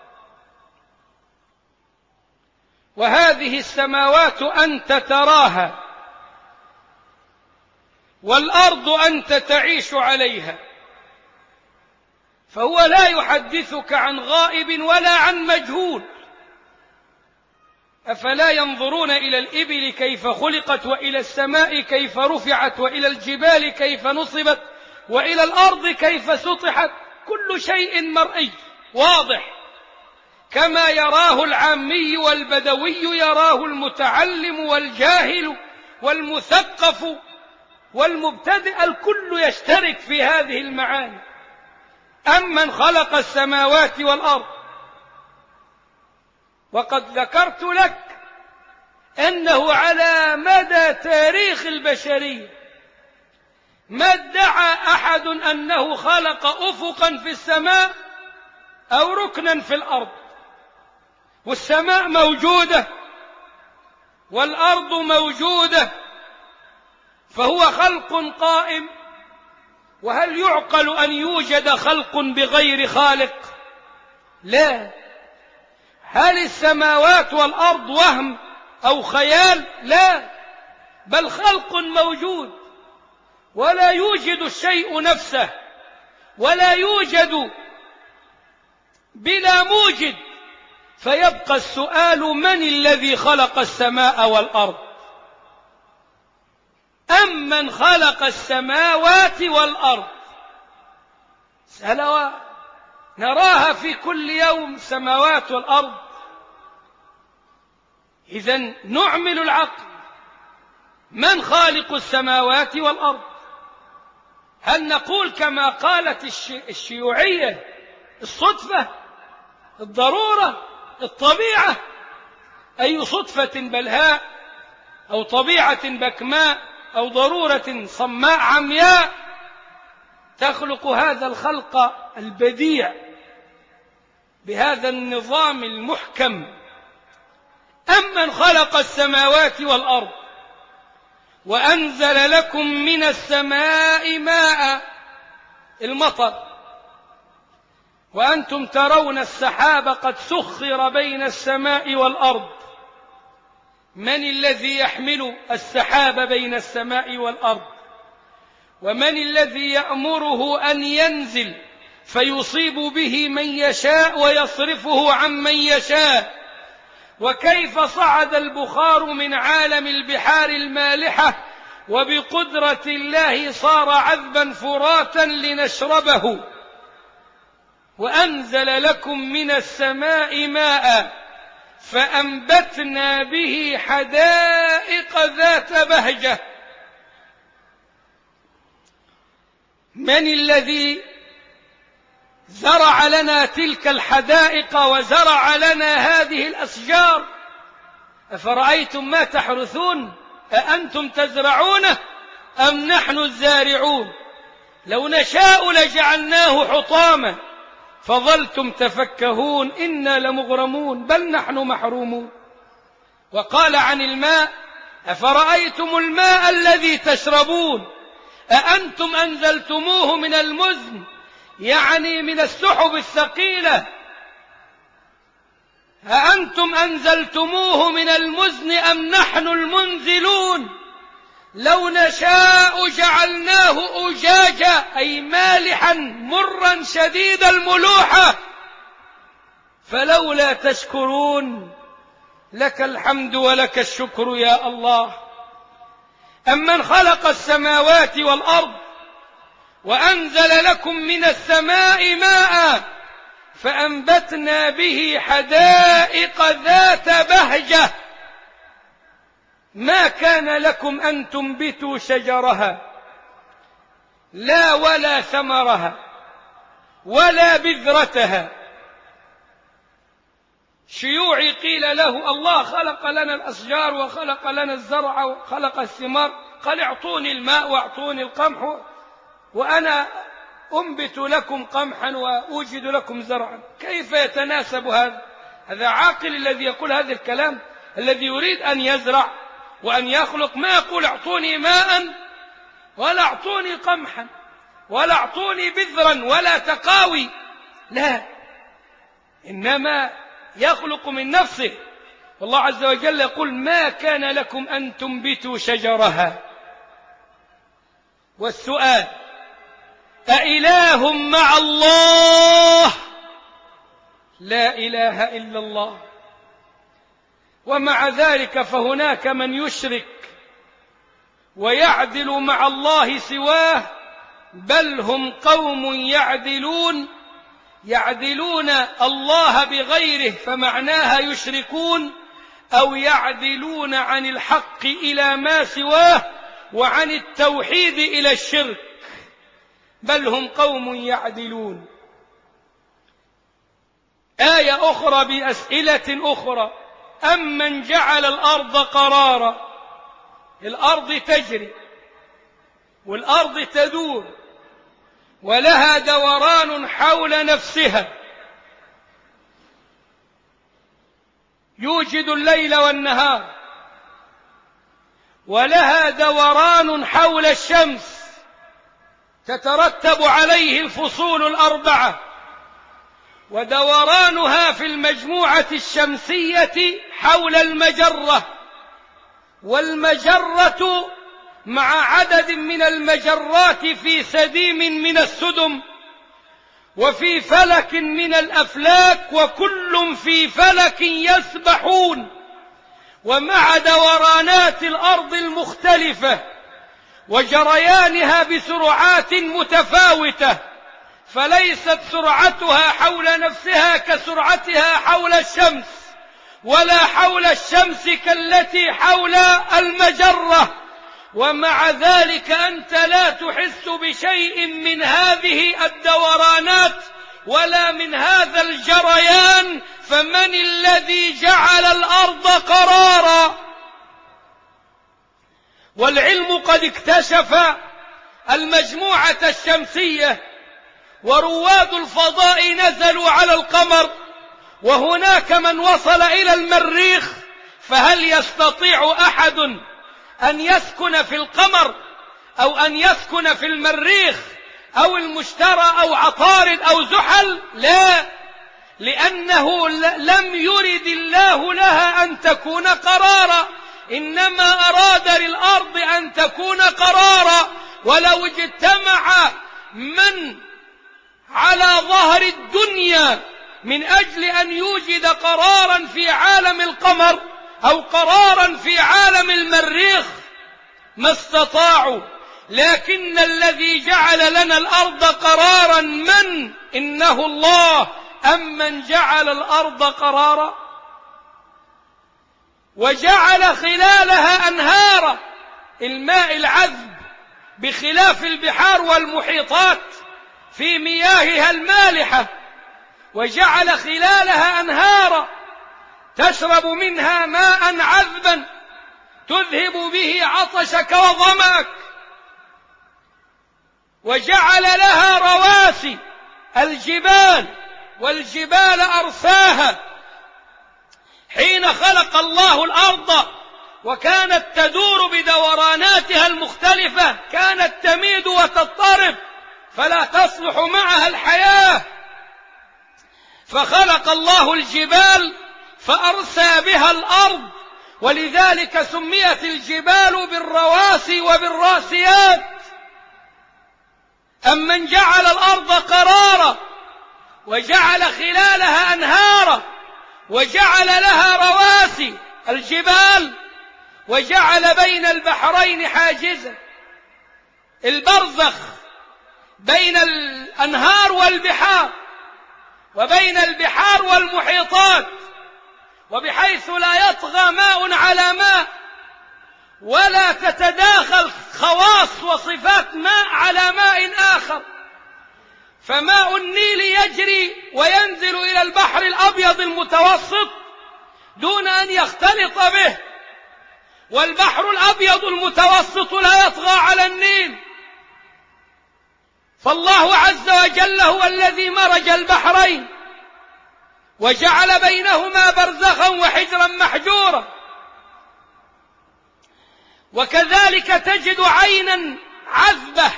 وهذه السماوات أنت تراها، والأرض أنت تعيش عليها، فهو لا يحدثك عن غائب ولا عن مجهول. أفلا ينظرون إلى الإبل كيف خلقت، وإلى السماء كيف رفعت، وإلى الجبال كيف نصبت، وإلى الأرض كيف سطحت؟ كل شيء مرئي واضح، كما يراه العامي والبدوي يراه المتعلم والجاهل والمثقف والمبتدئ، الكل يشترك في هذه المعاني. أمن خلق السماوات والأرض؟ وقد ذكرت لك أنه على مدى تاريخ البشرية ما ادعى أحد أنه خلق أفقا في السماء أو ركنا في الأرض، والسماء موجودة والأرض موجودة، فهو خلق قائم. وهل يعقل أن يوجد خلق بغير خالق؟ لا، هل السماوات والأرض وهم أو خيال؟ لا، بل خلق موجود، ولا يوجد الشيء نفسه، ولا يوجد بلا موجد. فيبقى السؤال: من الذي خلق السماء والأرض؟ أم من خلق السماوات والأرض؟ سألوا نراها في كل يوم السماوات والأرض. إذن نعمل العقل: من خالق السماوات والأرض؟ هل نقول كما قالت الشيوعية الصدفة، الضرورة، الطبيعة؟ أي صدفة بلهاء أو طبيعة بكماء أو ضرورة صماء عمياء تخلق هذا الخلق البديع بهذا النظام المحكم؟ أم من خلق السماوات والأرض وأنزل لكم من السماء ماء، المطر، وأنتم ترون السحاب قد سخر بين السماء والأرض. من الذي يحمل السحاب بين السماء والأرض؟ ومن الذي يأمره أن ينزل فيصيب به من يشاء ويصرفه عن من يشاء؟ وكيف صعد البخار من عالم البحار المالحة وبقدرة الله صار عذبا فراتا لنشربه؟ وأنزل لكم من السماء ماء فأنبتنا به حدائق ذات بهجة. من الذي زرع لنا تلك الحدائق وزرع لنا هذه الأشجار؟ أفرأيتم ما تحرثون أأنتم تزرعونه أم نحن الزارعون؟ لو نشاء لجعلناه حطاما فظلتم تفكهون إنا لمغرمون بل نحن محرومون. وقال عن الماء: أفرأيتم الماء الذي تشربون أأنتم أنزلتموه من المزن، يعني من السحب الثقيلة، أأنتم أنزلتموه من المزن أم نحن المنزلون؟ لو نشاء جعلناه أجاجا، أي مالحا مرا شديد الملوحة، فلولا تشكرون. لك الحمد ولك الشكر يا الله. أمن خلق السماوات والأرض وأنزل لكم من السماء ماء فأنبتنا به حدائق ذات بهجة، ما كان لكم أن تنبتوا شجرها، لا ولا ثمرها ولا بذرتها. شيوعي قيل له: الله خلق لنا الأشجار وخلق لنا الزرع وخلق الثمار، قال: اعطوني الماء واعطوني القمح وأنا أنبت لكم قمحا وأوجد لكم زرعا. كيف يتناسب هذا؟ هذا عاقل الذي يقول هذا الكلام، الذي يريد أن يزرع وأن يخلق، ما يقول اعطوني ماء ولا اعطوني قمحا ولا اعطوني بذرا ولا تقاوي، لا، إنما يخلق من نفسه. والله عز وجل يقول: ما كان لكم أن تنبتوا شجرها. والسؤال: أإله مع الله؟ لا إله إلا الله. ومع ذلك فهناك من يشرك ويعدل مع الله سواه، بل هم قوم يعدلون، يعدلون الله بغيره فمعناها يشركون، أو يعدلون عن الحق إلى ما سواه وعن التوحيد إلى الشرك، بل هم قوم يعدلون. آية أخرى بأسئلة أخرى: أمن جعل الأرض قرارا، الأرض تجري والأرض تدور ولها دوران حول نفسها، يوجد الليل والنهار، ولها دوران حول الشمس تترتب عليه الفصول الأربعة، ودورانها في المجموعة الشمسية حول المجرة، والمجرة مع عدد من المجرات في سديم من السدم وفي فلك من الأفلاك، وكل في فلك يسبحون، ومع دورانات الأرض المختلفة وجريانها بسرعات متفاوتة، فليست سرعتها حول نفسها كسرعتها حول الشمس، ولا حول الشمس كالتي حول المجرة، ومع ذلك أنت لا تحس بشيء من هذه الدورانات ولا من هذا الجريان. فمن الذي جعل الأرض قرارا؟ والعلم قد اكتشف المجموعة الشمسية، ورواد الفضاء نزلوا على القمر، وهناك من وصل إلى المريخ. فهل يستطيع أحد أن يسكن في القمر أو أن يسكن في المريخ أو المشتري أو عطارد أو زحل؟ لا، لأنه لم يرد الله لها أن تكون قرارا، إنما أراد للأرض أن تكون قرارا. ولو اجتمع من على ظهر الدنيا من أجل أن يوجد قرارا في عالم القمر أو قرارا في عالم المريخ ما استطاعوا، لكن الذي جعل لنا الأرض قرارا من؟ إنه الله. أم من جعل الأرض قرارا وجعل خلالها أنهارا، الماء العذب، بخلاف البحار والمحيطات في مياهها المالحة، وجعل خلالها أنهارا تشرب منها ماء عذبا تذهب به عطشك وظمأك، وجعل لها رواسي الجبال، والجبال أرساها. حين خلق الله الأرض وكانت تدور بدوراناتها المختلفة كانت تميد وتضطرب فلا تصلح معها الحياة، فخلق الله الجبال فأرسى بها الأرض، ولذلك سميت الجبال بالرواسي وبالراسيات. أمن جعل الأرض قرارا وجعل خلالها أنهارا وجعل لها رواسي الجبال وجعل بين البحرين حاجزا، البرزخ بين الأنهار والبحار وبين البحار والمحيطات، وبحيث لا يطغى ماء على ماء ولا تتداخل خواص وصفات ماء على ماء آخر. فماء النيل يجري وينزل إلى البحر الأبيض المتوسط دون أن يختلط به، والبحر الأبيض المتوسط لا يطغى على النيل. فالله عز وجل هو الذي مرج البحرين وجعل بينهما برزخا وحجرا محجورا. وكذلك تجد عينا عذبة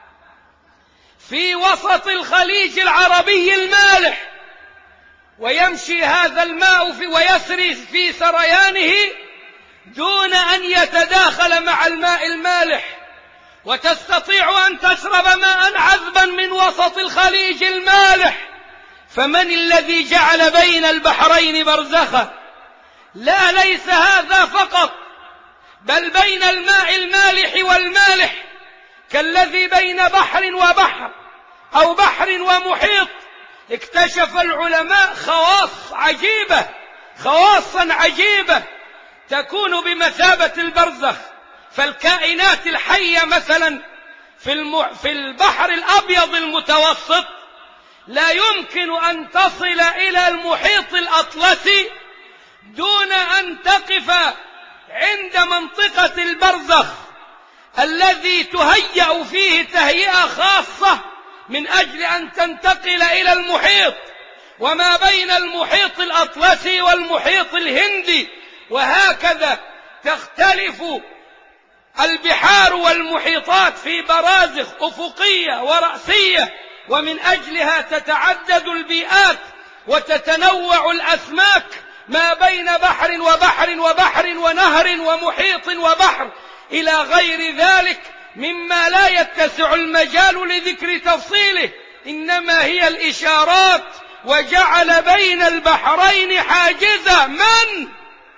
في وسط الخليج العربي المالح، ويمشي هذا الماء في ويسري في سريانه دون أن يتداخل مع الماء المالح، وتستطيع أن تشرب ماء عذبا من وسط الخليج المالح. فمن الذي جعل بين البحرين برزخا؟ لا، ليس هذا فقط، بل بين الماء المالح والمالح كالذي بين بحر وبحر أو بحر ومحيط. اكتشف العلماء خواص عجيبة، خواصا عجيبة تكون بمثابة البرزخ. فالكائنات الحية مثلا في, الم... في البحر الأبيض المتوسط لا يمكن أن تصل إلى المحيط الأطلسي دون أن تقف عند منطقة البرزخ الذي تهيأ فيه تهيئة خاصة من أجل أن تنتقل إلى المحيط، وما بين المحيط الأطلسي والمحيط الهندي، وهكذا تختلف البحار والمحيطات في برازخ أفقية ورأسية، ومن أجلها تتعدد البيئات وتتنوع الأسماك ما بين بحر وبحر وبحر ونهر ومحيط وبحر إلى غير ذلك مما لا يتسع المجال لذكر تفصيله، إنما هي الإشارات. وجعل بين البحرين حاجزا، من؟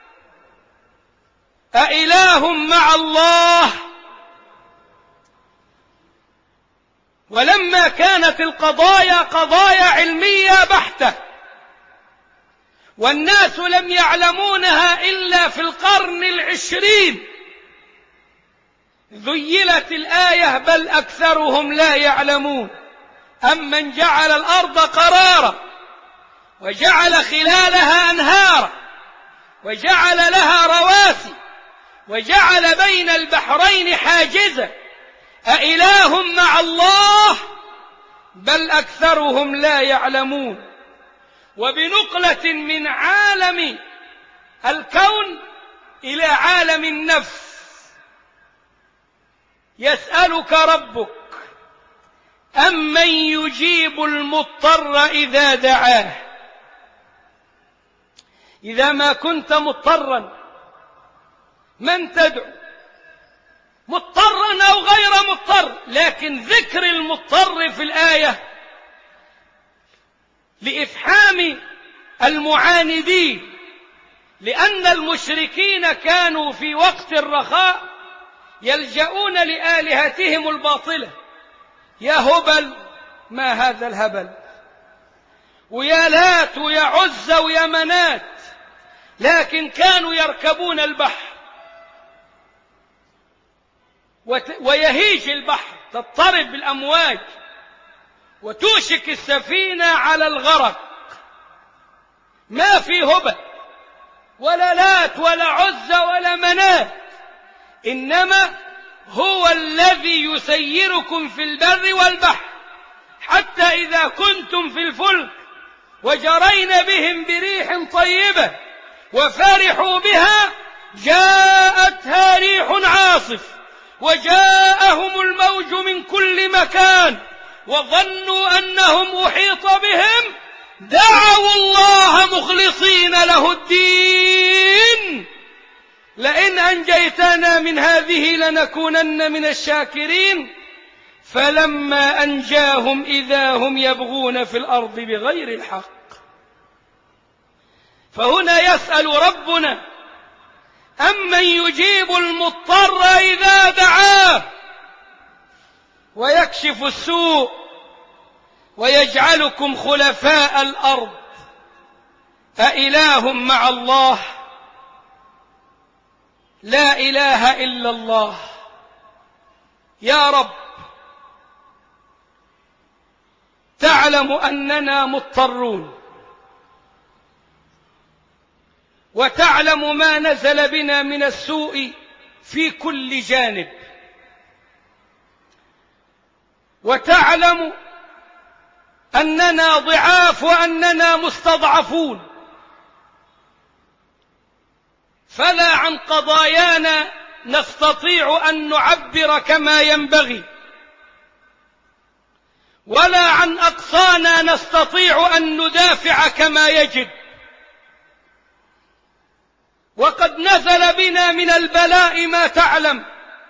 أإله مع الله؟ ولما كانت القضايا قضايا علمية بحتة والناس لم يعلمونها إلا في القرن العشرين، ذيلت الآية بل أكثرهم لا يعلمون. أمن جعل الأرض قرارا وجعل خلالها أنهارا وجعل لها رواسي وجعل بين البحرين حاجزا، أإله مع الله؟ بل أكثرهم لا يعلمون. وبنقلة من عالم الكون إلى عالم النفس، يسألك ربك أمن يجيب المضطر إذا دعاه. إذا ما كنت مضطرا من تدعو؟ مضطرا أو غير مضطر، لكن ذكر المضطر في الآية لإفحام المعاندين، لأن المشركين كانوا في وقت الرخاء يلجؤون لآلهتهم الباطلة. يا هبل، ما هذا الهبل، ويا لات ويا عزى ويا منات، لكن كانوا يركبون البحر ويهيج البحر، تضطرب الأمواج وتوشك السفينة على الغرق. ما في هبل ولا لات ولا عزى ولا منات، إنما هو الذي يسيركم في البر والبحر، حتى إذا كنتم في الفلك وجرين بهم بريح طيبة وفرحوا بها جاءتها ريح عاصف وجاءهم الموج من كل مكان وظنوا أنهم أحيط بهم دعوا الله مخلصين له الدين لئن أنجيتنا من هذه لنكونن من الشاكرين. فلما أنجاهم إذا هم يبغون في الأرض بغير الحق. فهنا يسأل ربنا أمن يجيب المضطر إذا دعاه ويكشف السوء ويجعلكم خلفاء الأرض أإله مع الله؟ لا إله إلا الله. يا رب، تعلم أننا مضطرون، وتعلم ما نزل بنا من السوء في كل جانب، وتعلم أننا ضعاف وأننا مستضعفون، فلا عن قضايانا نستطيع أن نعبر كما ينبغي، ولا عن أقصانا نستطيع أن ندافع كما يجب. وقد نزل بنا من البلاء ما تعلم،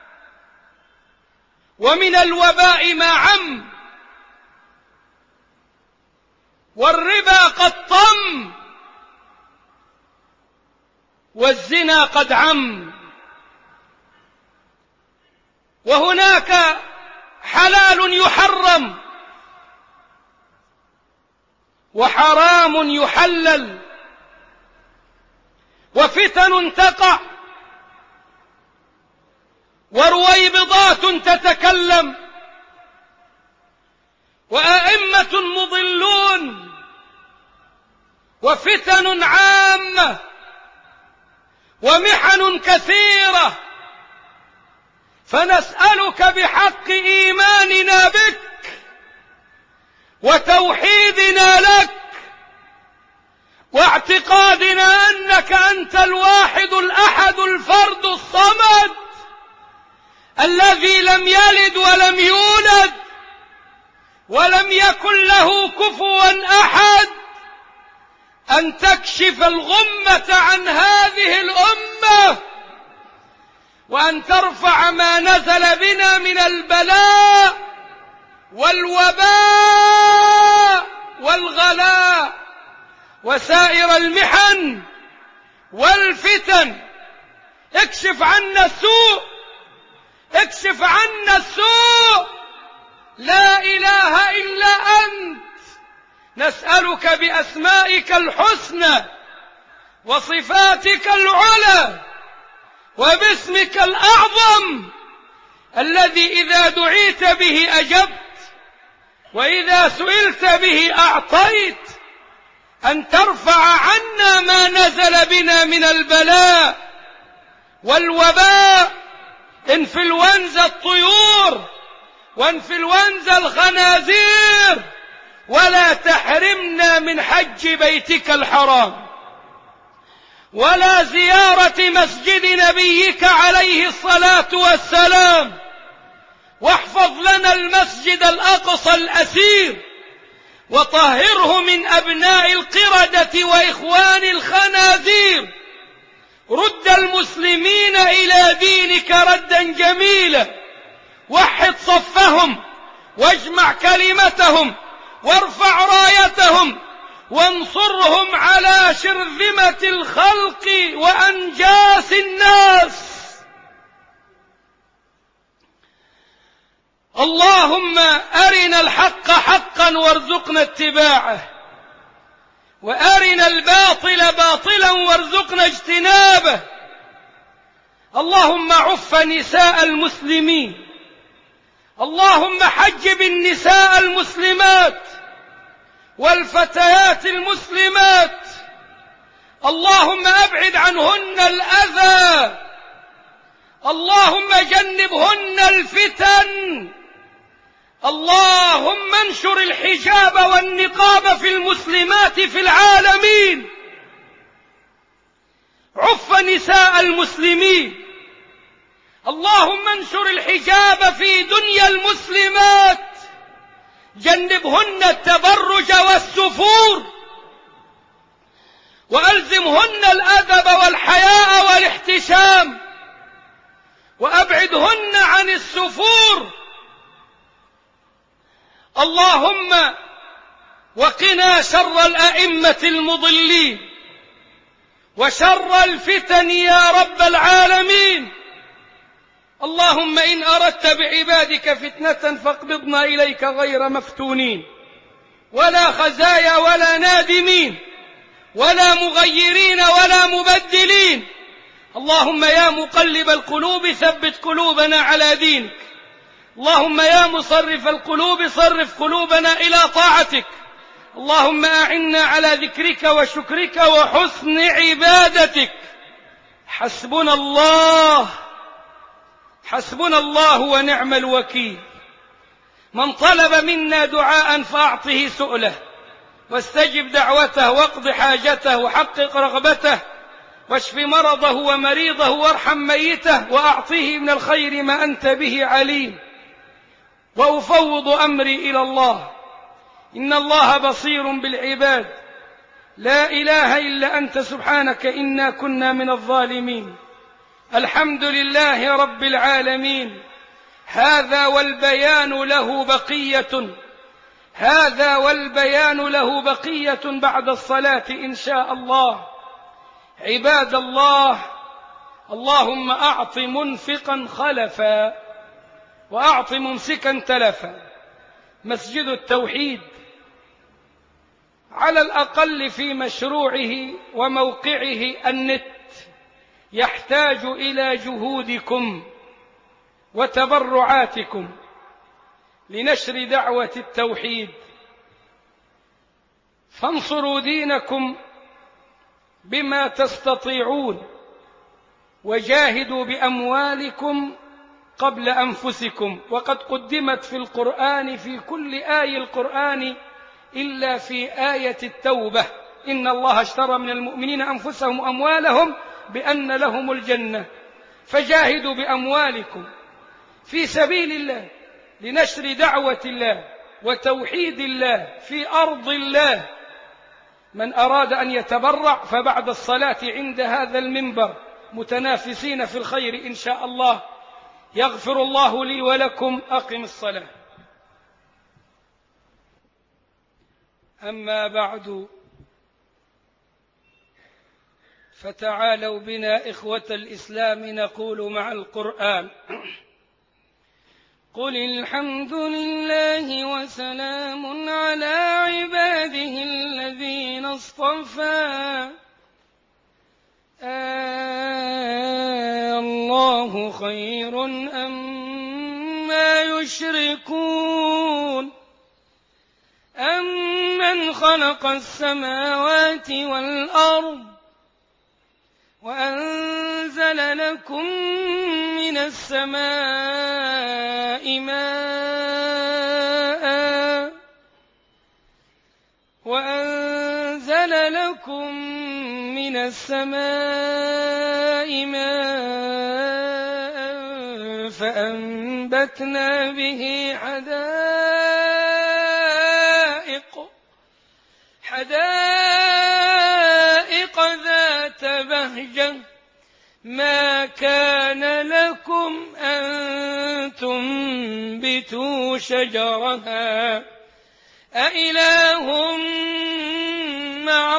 ومن الوباء ما عم، والربا قد طم، والزنا قد عم، وهناك حلال يحرم وحرام يحلل، وفتن تقع ورويبضات تتكلم وأئمة مضلون وفتن عامة ومحن كثيرة. فنسألك بحق إيماننا بك وتوحيدنا لك واعتقادنا أنك أنت الواحد الأحد الفرد الصمد الذي لم يلد ولم يولد ولم يكن له كفوا أحد، أن تكشف الغمة عن هذه الأمة، وأن ترفع ما نزل بنا من البلاء والوباء والغلاء وسائر المحن والفتن. اكشف عنا السوء، اكشف عنا السوء، لا إله إلا أنت. نسألك بأسمائك الحسنى وصفاتك العلى وباسمك الأعظم الذي إذا دعيت به أجبت وإذا سئلت به أعطيت، أن ترفع عنا ما نزل بنا من البلاء والوباء، انفلونزا الطيور وانفلونزا الخنازير، ولا تحرمنا من حج بيتك الحرام ولا زيارة مسجد نبيك عليه الصلاة والسلام. واحفظ لنا المسجد الأقصى الأسير، وطهره من أبناء القردة وإخوان الخنازير. رد المسلمين إلى دينك ردا جميلا، وحد صفهم واجمع كلمتهم وارفع رايتهم، وانصرهم على شرذمة الخلق وأنجاس الناس. اللهم أرنا الحق حقا وارزقنا اتباعه، وأرنا الباطل باطلا وارزقنا اجتنابه. اللهم عف نساء المسلمين، اللهم حجب النساء المسلمات والفتيات المسلمات، اللهم أبعد عنهن الأذى، اللهم جنبهن الفتن، اللهم انشر الحجاب والنقاب في المسلمات في العالمين. عف نساء المسلمين، اللهم انشر الحجاب في دنيا المسلمات، جنبهن التبرج والسفور، وألزمهن الأدب والحياء والاحتشام، وأبعدهن عن السفور. اللهم وقنا شر الأئمة المضلين وشر الفتن يا رب العالمين. اللهم إن أردت بعبادك فتنة فاقبضنا إليك غير مفتونين، ولا خزايا ولا نادمين ولا مغيرين ولا مبدلين. اللهم يا مقلب القلوب ثبت قلوبنا على دينك، اللهم يا مصرف القلوب صرف قلوبنا إلى طاعتك. اللهم أعنا على ذكرك وشكرك وحسن عبادتك. حسبنا الله حسبنا الله ونعم الوكيل. من طلب منا دعاء فأعطه سؤله، واستجب دعوته، واقض حاجته، وحقق رغبته، واشف مرضه ومريضه، وارحم ميته، وأعطيه من الخير ما أنت به عليم. وأفوض أمري إلى الله، إن الله بصير بالعباد، لا إله إلا أنت سبحانك إنا كنا من الظالمين. الحمد لله رب العالمين. هذا والبيان له بقية هذا والبيان له بقية بعد الصلاة إن شاء الله. عباد الله، اللهم أعط منفقا خلفا وأعط ممسكا تلفا. مسجد التوحيد على الأقل في مشروعه وموقعه النت يحتاج إلى جهودكم وتبرعاتكم لنشر دعوة التوحيد. فانصروا دينكم بما تستطيعون، وجاهدوا بأموالكم قبل أنفسكم. وقد قدمت في القرآن في كل آية القرآن إلا في آية التوبة: إن الله اشترى من المؤمنين أنفسهم وأموالهم بأن لهم الجنة. فجاهدوا بأموالكم في سبيل الله لنشر دعوة الله وتوحيد الله في أرض الله. من أراد أن يتبرع فبعد الصلاة عند هذا المنبر متنافسين في الخير إن شاء الله. يغفر الله لي ولكم. أقم الصلاة. أما بعد، فتعالوا بنا إخوة الإسلام نقول مع القرآن: قل الحمد لله وسلام على عباده الذين اصطفى آه الله خير أما يشركون أمن خلق السماوات والأرض وأنزل لكم من السماء ماء وأنزل لكم من السماء ماء فأنبتنا به حدائق حدائق ذات بهجة ما كان لكم أن تنبتوا شجرها أإله مع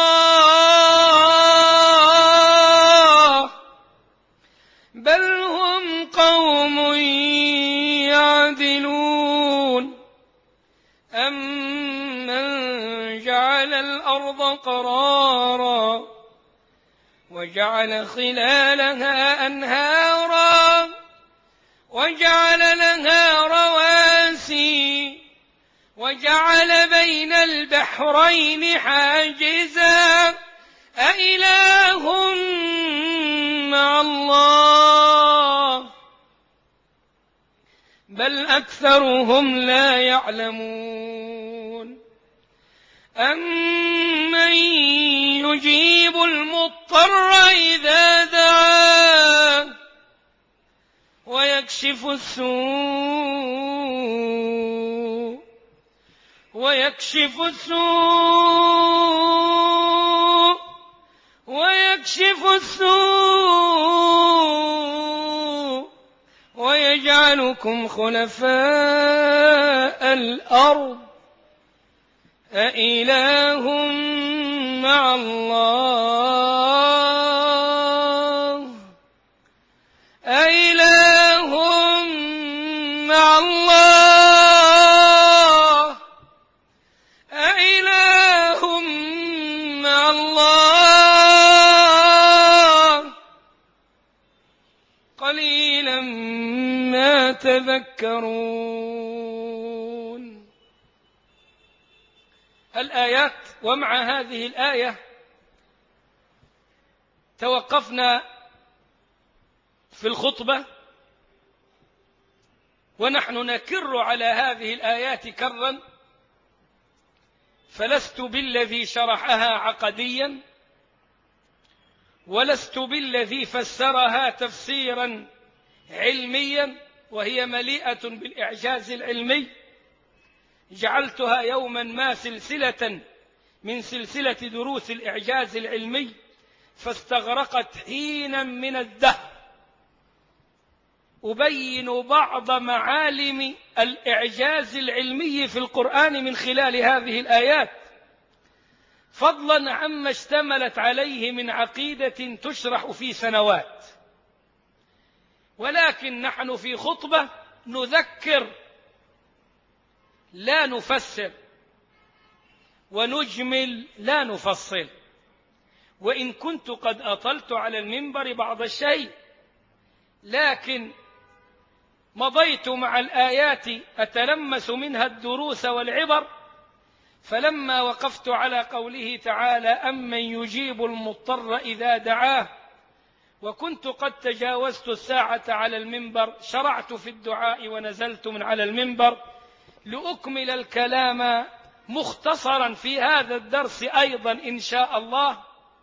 الله بل هم قوم يعدلون أمن جعل الأرض قرارا وجعل خلالها أنهارا وجعل لها رواسي وجعل بين البحرين حاجزا أإله مع الله بل أكثرهم لا يعلمون أمن يجيب المضطر إذا دعاه ويكشف السوء ويكشف السوء ويكشف السوء ويجعلكم خلفاء الأرض أإله مع الله أإله مع الله أإله مع الله قليلا ما تذكرون. الآيات. ومع هذه الآية توقفنا في الخطبة ونحن نكر على هذه الآيات كرا، فلست بالذي شرحها عقديا ولست بالذي فسرها تفسيرا علميا، وهي مليئة بالإعجاز العلمي. جعلتها يوما ما سلسلة من سلسلة دروس الإعجاز العلمي، فاستغرقت حينا من الدهر أبين بعض معالم الإعجاز العلمي في القرآن من خلال هذه الآيات، فضلا عما اشتملت عليه من عقيدة تشرح في سنوات. ولكن نحن في خطبة نذكر لا نفسر، ونجمل لا نفصل. وإن كنت قد أطلت على المنبر بعض الشيء، لكن مضيت مع الآيات أتلمس منها الدروس والعبر، فلما وقفت على قوله تعالى أمن يجيب المضطر إذا دعاه، وكنت قد تجاوزت الساعة على المنبر، شرعت في الدعاء ونزلت من على المنبر لأكمل الكلام مختصرا في هذا الدرس أيضا إن شاء الله.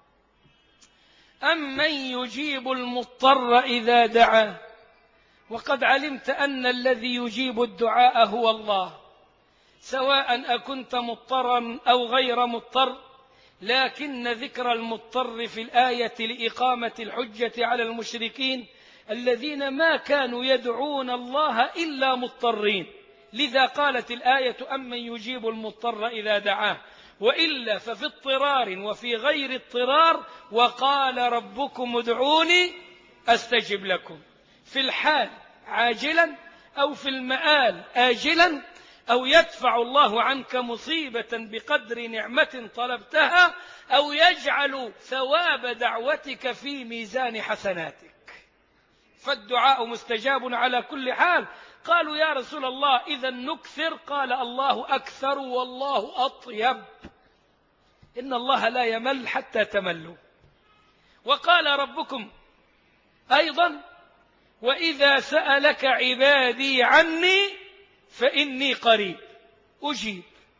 أمن يجيب المضطر إذا دعاه، وقد علمت أن الذي يجيب الدعاء هو الله، سواء أكنت مضطرا أو غير مضطر، لكن ذكر المضطر في الآية لإقامة الحجة على المشركين الذين ما كانوا يدعون الله إلا مضطرين، لذا قالت الآية أمن يجيب المضطر إذا دعاه، وإلا ففي اضطرار وفي غير اضطرار وقال ربكم ادعوني أستجب لكم، في الحال عاجلا أو في المآل آجلا، أو يدفع الله عنك مصيبة بقدر نعمة طلبتها، أو يجعل ثواب دعوتك في ميزان حسناتك، فالدعاء مستجاب على كل حال. قالوا يا رسول الله إذا نكثر، قال الله أكثر والله أطيب، إن الله لا يمل حتى تملوا. وقال ربكم أيضا وإذا سألك عبادي عني فإني قريب أجيب،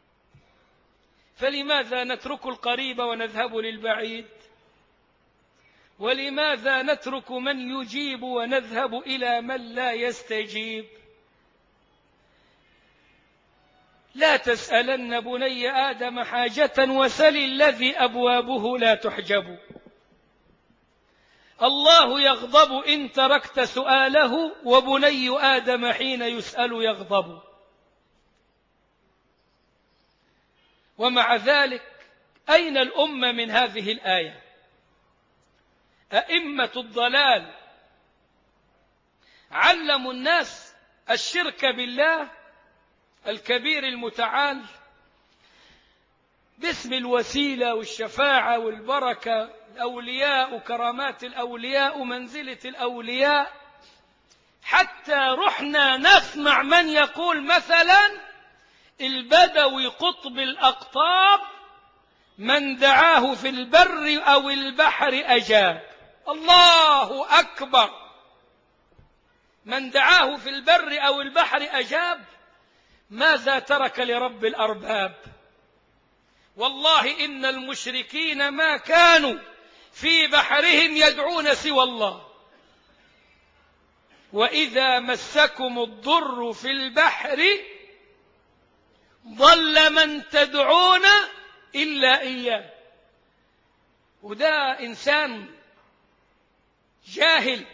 فلماذا نترك القريب ونذهب للبعيد؟ ولماذا نترك من يجيب ونذهب إلى من لا يستجيب؟ لا تسألن بني آدم حاجة وسل الذي أبوابه لا تحجب، الله يغضب إن تركت سؤاله، وبني آدم حين يسأل يغضب. ومع ذلك أين الأمة من هذه الآية؟ أئمة الضلال علموا الناس الشرك بالله الكبير المتعال باسم الوسيلة والشفاعة والبركة، الأولياء وكرامات الأولياء ومنزلة الأولياء، حتى رحنا نسمع من يقول مثلا البدوي قطب الأقطاب من دعاه في البر أو البحر أجاب. الله أكبر، من دعاه في البر أو البحر أجاب، ماذا ترك لرب الأرباب؟ والله إن المشركين ما كانوا في بحرهم يدعون سوى الله، وإذا مسكم الضر في البحر ضل من تدعون إلا إياه. وده إنسان جاهل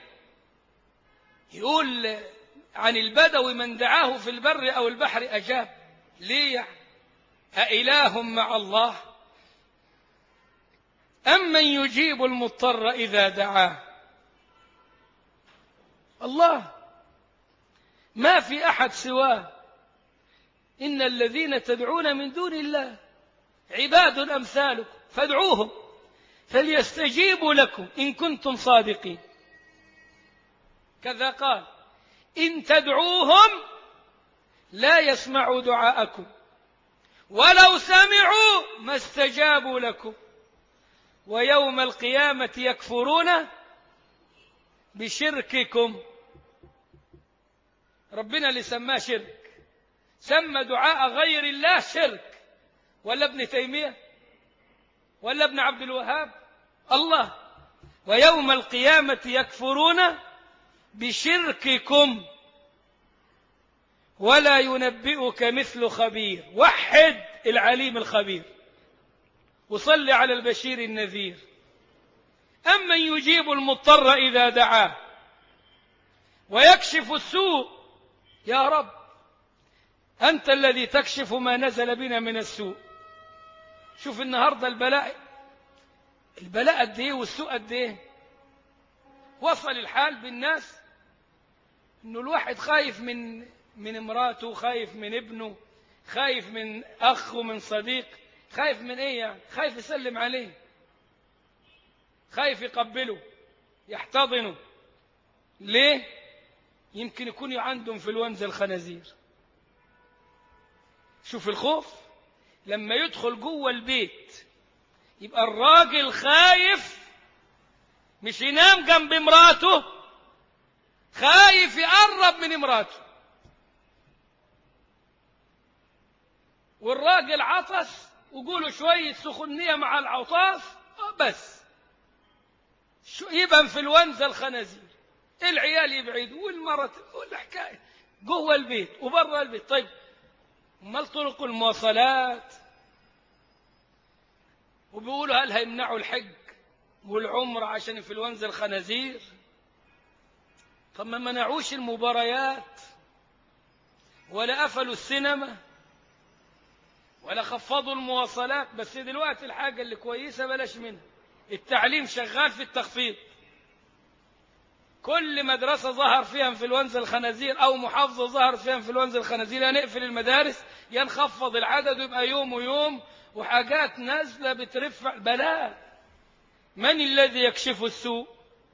يقول عن البدوي من دعاه في البر أو البحر أجاب. ليه يعني؟ أإله مع الله؟ أمن يجيب المضطر إذا دعاه؟ الله، ما في أحد سواه. إن الذين تدعون من دون الله عباد أمثالكم فادعوهم فليستجيبوا لكم إن كنتم صادقين. كذا قال إن تدعوهم لا يسمعوا دعاءكم ولو سمعوا ما استجابوا لكم ويوم القيامة يكفرون بشرككم. ربنا اللي سماه شرك، سمى دعاء غير الله شرك، ولا ابن تيمية ولا ابن عبد الوهاب؟ الله. ويوم القيامة يكفرون بشرككم ولا ينبئك مثل خبير. وحد العليم الخبير وصل على البشير النذير. أمن يجيب المضطر إذا دعاه ويكشف السوء؟ يا رب أنت الذي تكشف ما نزل بنا من السوء. شوف النهاردة البلاء البلاء قد ايه والسوء قد ايه. وصل الحال بالناس انه الواحد خايف من من امراته، خايف من ابنه، خايف من اخ ومن صديق. خايف من ايه يعني؟ خايف يسلم عليه، خايف يقبله يحتضنه. ليه؟ يمكن يكون عنده انفلونزا الخنازير. شوف الخوف لما يدخل جوه البيت يبقى الراجل خايف، مش ينام جنب امراته، خايف يقرب من امراته. والراجل عطس وقولوا شوية سخونية مع العطاس بس يبقى انفلونزا الخنازير. العيال يبعدوا والمرة والحكاية جوه البيت وبره البيت. طيب امال طرق المواصلات وبيقولوا هل هيمنعوا الحج والعمر عشان انفلونزا الخنازير؟ طب ما منعوش المباريات ولا قفلوا السينما ولا خفضوا المواصلات. بس دلوقتي الحاجة اللي كويسة بلاش منها. التعليم شغال في التخفيض. كل مدرسة ظهر فيها انفلونزا الخنازير أو محافظة ظهر فيها انفلونزا الخنازير يا نقفل المدارس يا نخفض العدد ويبقى يوم ويوم، وحاجات نازلة بترفع بلاء. من الذي يكشف السوء؟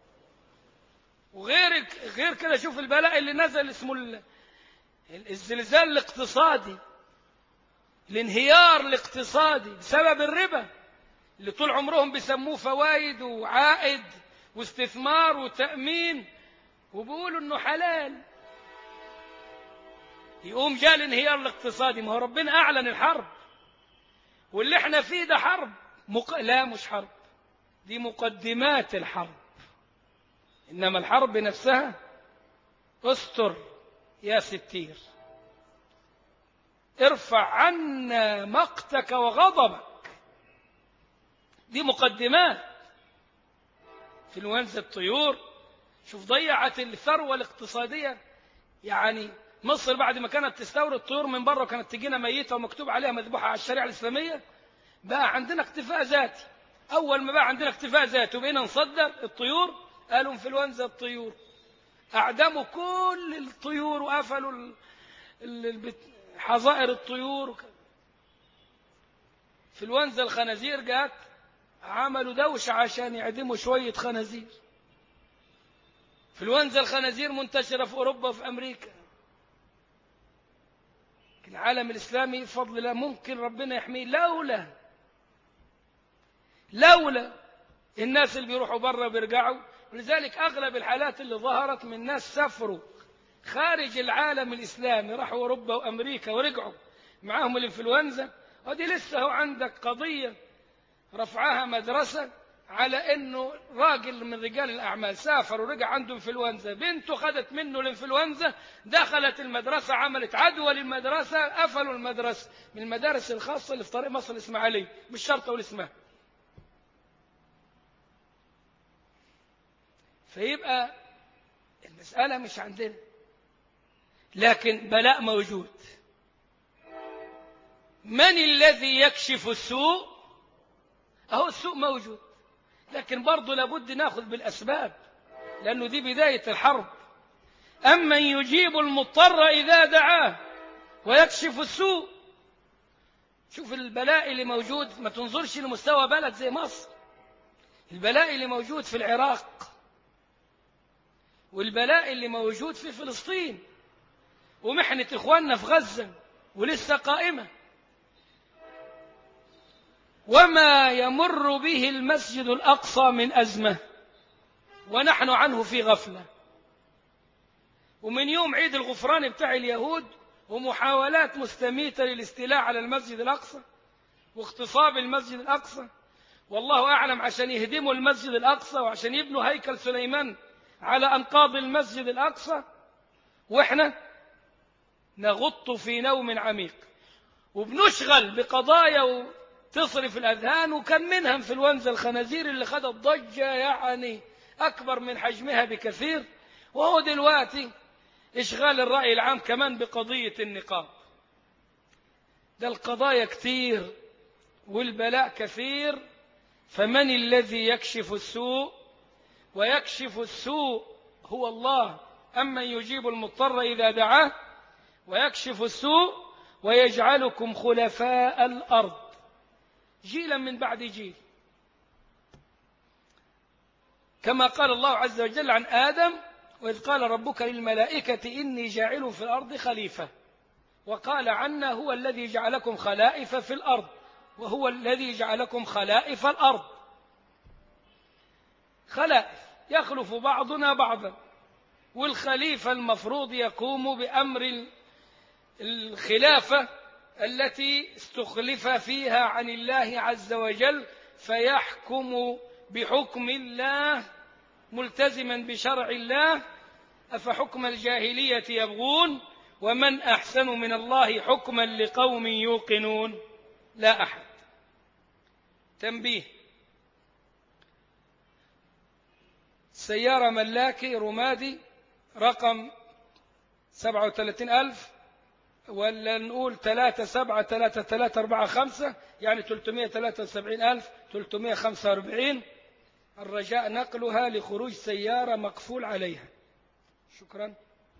وغير غير كده شوف البلاء اللي نزل اسمه الزلزال الاقتصادي، الانهيار الاقتصادي بسبب الربا اللي طول عمرهم بيسموه فوائد وعائد واستثمار وتأمين، وبيقولوا انه حلال. يقوم جاء الانهيار الاقتصادي. ما هو ربنا اعلن الحرب، واللي احنا فيه ده حرب مق... لا مش حرب، دي مقدمات الحرب. انما الحرب نفسها استر يا ستير، ارفع عنا مقتك وغضبك، دي مقدمات. انفلونزا الطيور شوف ضيعت الثروة الاقتصادية. يعني مصر بعد ما كانت تستورد طيور من بره وكانت تجينا ميتة ومكتوب عليها مذبوحة على الشريعة الإسلامية، بقى عندنا اكتفاء ذاتي. أول ما بقى عندنا اكتفاء ذاتي وبقينا نصدر الطيور قالوا انفلونزا الطيور، أعدموا كل الطيور وقفلوا ال... ال... حظائر الطيور. انفلونزا الخنازير جات عملوا دوشة عشان يعدموا شوية خنازير. انفلونزا الخنازير منتشرة في أوروبا وفي أمريكا. العالم الإسلامي بفضل الله ممكن ربنا يحميه لولا لولا الناس اللي بيروحوا بره بيرجعوا. ولذلك أغلب الحالات اللي ظهرت من ناس سافروا خارج العالم الإسلامي، راحوا أوروبا وأمريكا ورجعوا معاهم الانفلونزا. ودي لسه هو عندك قضية رفعها مدرسة على أنه راجل من رجال الأعمال سافر ورجع عنده انفلونزا، بنته خدت منه الانفلونزا، دخلت المدرسة عملت عدوى للمدرسة، قفلوا المدرسة. من المدارس الخاصة اللي في طريق مصر الإسماعيلية، مش شرط أقول اسمها. فيبقى المسألة مش عندنا، لكن بلاء موجود. من الذي يكشف السوء؟ أهو السوء موجود، لكن برضو لابد ناخذ بالأسباب، لأنه دي بداية الحرب. أمن يجيب المضطر إذا دعاه ويكشف السوء. شوف البلاء اللي موجود، ما تنظرش لمستوى بلد زي مصر. البلاء اللي موجود في العراق، والبلاء اللي موجود في فلسطين، ومحنة إخواننا في غزة ولسه قائمة، وما يمر به المسجد الأقصى من أزمة ونحن عنه في غفلة. ومن يوم عيد الغفران بتاع اليهود ومحاولات مستميتة للاستيلاء على المسجد الأقصى واغتصاب المسجد الأقصى، والله أعلم عشان يهدموا المسجد الأقصى وعشان يبنوا هيكل سليمان على أنقاض المسجد الأقصى، وإحنا نغط في نوم عميق وبنشغل بقضايا تصرف الأذهان. وكان منها انفلونزا الخنازير اللي خدت ضجة يعني أكبر من حجمها بكثير. وهو دلوقتي إشغال الرأي العام كمان بقضية النقاب. ده القضايا كتير والبلاء كثير. فمن الذي يكشف السوء؟ ويكشف السوء هو الله. أمن يجيب المضطر إذا دعاه ويكشف السوء ويجعلكم خلفاء الأرض جيلا من بعد جيل، كما قال الله عز وجل عن آدم: وإذ قال ربك للملائكة إني جاعل في الأرض خليفة. وقال عنا: هو الذي جعلكم خلائف في الأرض، وهو الذي جعلكم خلائف الأرض. خلائف يخلف بعضنا بعضا، والخليفة المفروض يقوم بأمر الخلافة التي استخلف فيها عن الله عز وجل، فيحكم بحكم الله ملتزما بشرع الله. أفحكم الجاهلية يبغون ومن أحسن من الله حكما لقوم يوقنون. لا أحد. تنبيه: سيارة ملاكي رمادي رقم سبعة وثلاثين ألف، ولا نقول ثلاثة سبعة ثلاثة ثلاثة أربعة خمسة، يعني ثلاثمائة وثلاثة وسبعين ألف ثلاثمائة وخمسة وأربعين. الرجاء نقلها لخروج سيارة مقفول عليها. شكرا.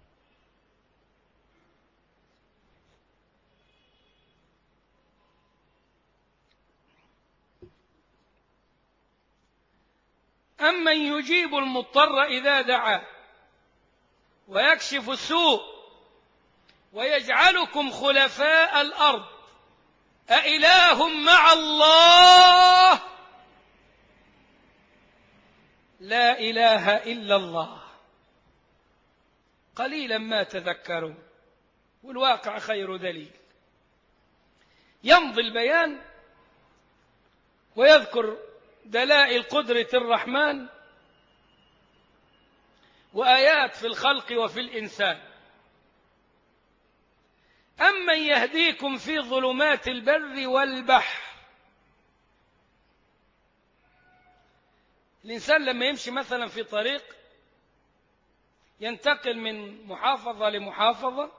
أمن يجيب المضطر إذا دعاه ويكشف السوء ويجعلكم خلفاء الأرض أإله مع الله؟ لا إله إلا الله. قليلا ما تذكرون، والواقع خير دليل. يمضي البيان ويذكر دلائل قدرة الرحمن وآيات في الخلق وفي الإنسان. أمن يهديكم في ظلمات البر والبحر. الإنسان لما يمشي مثلا في طريق ينتقل من محافظة لمحافظة،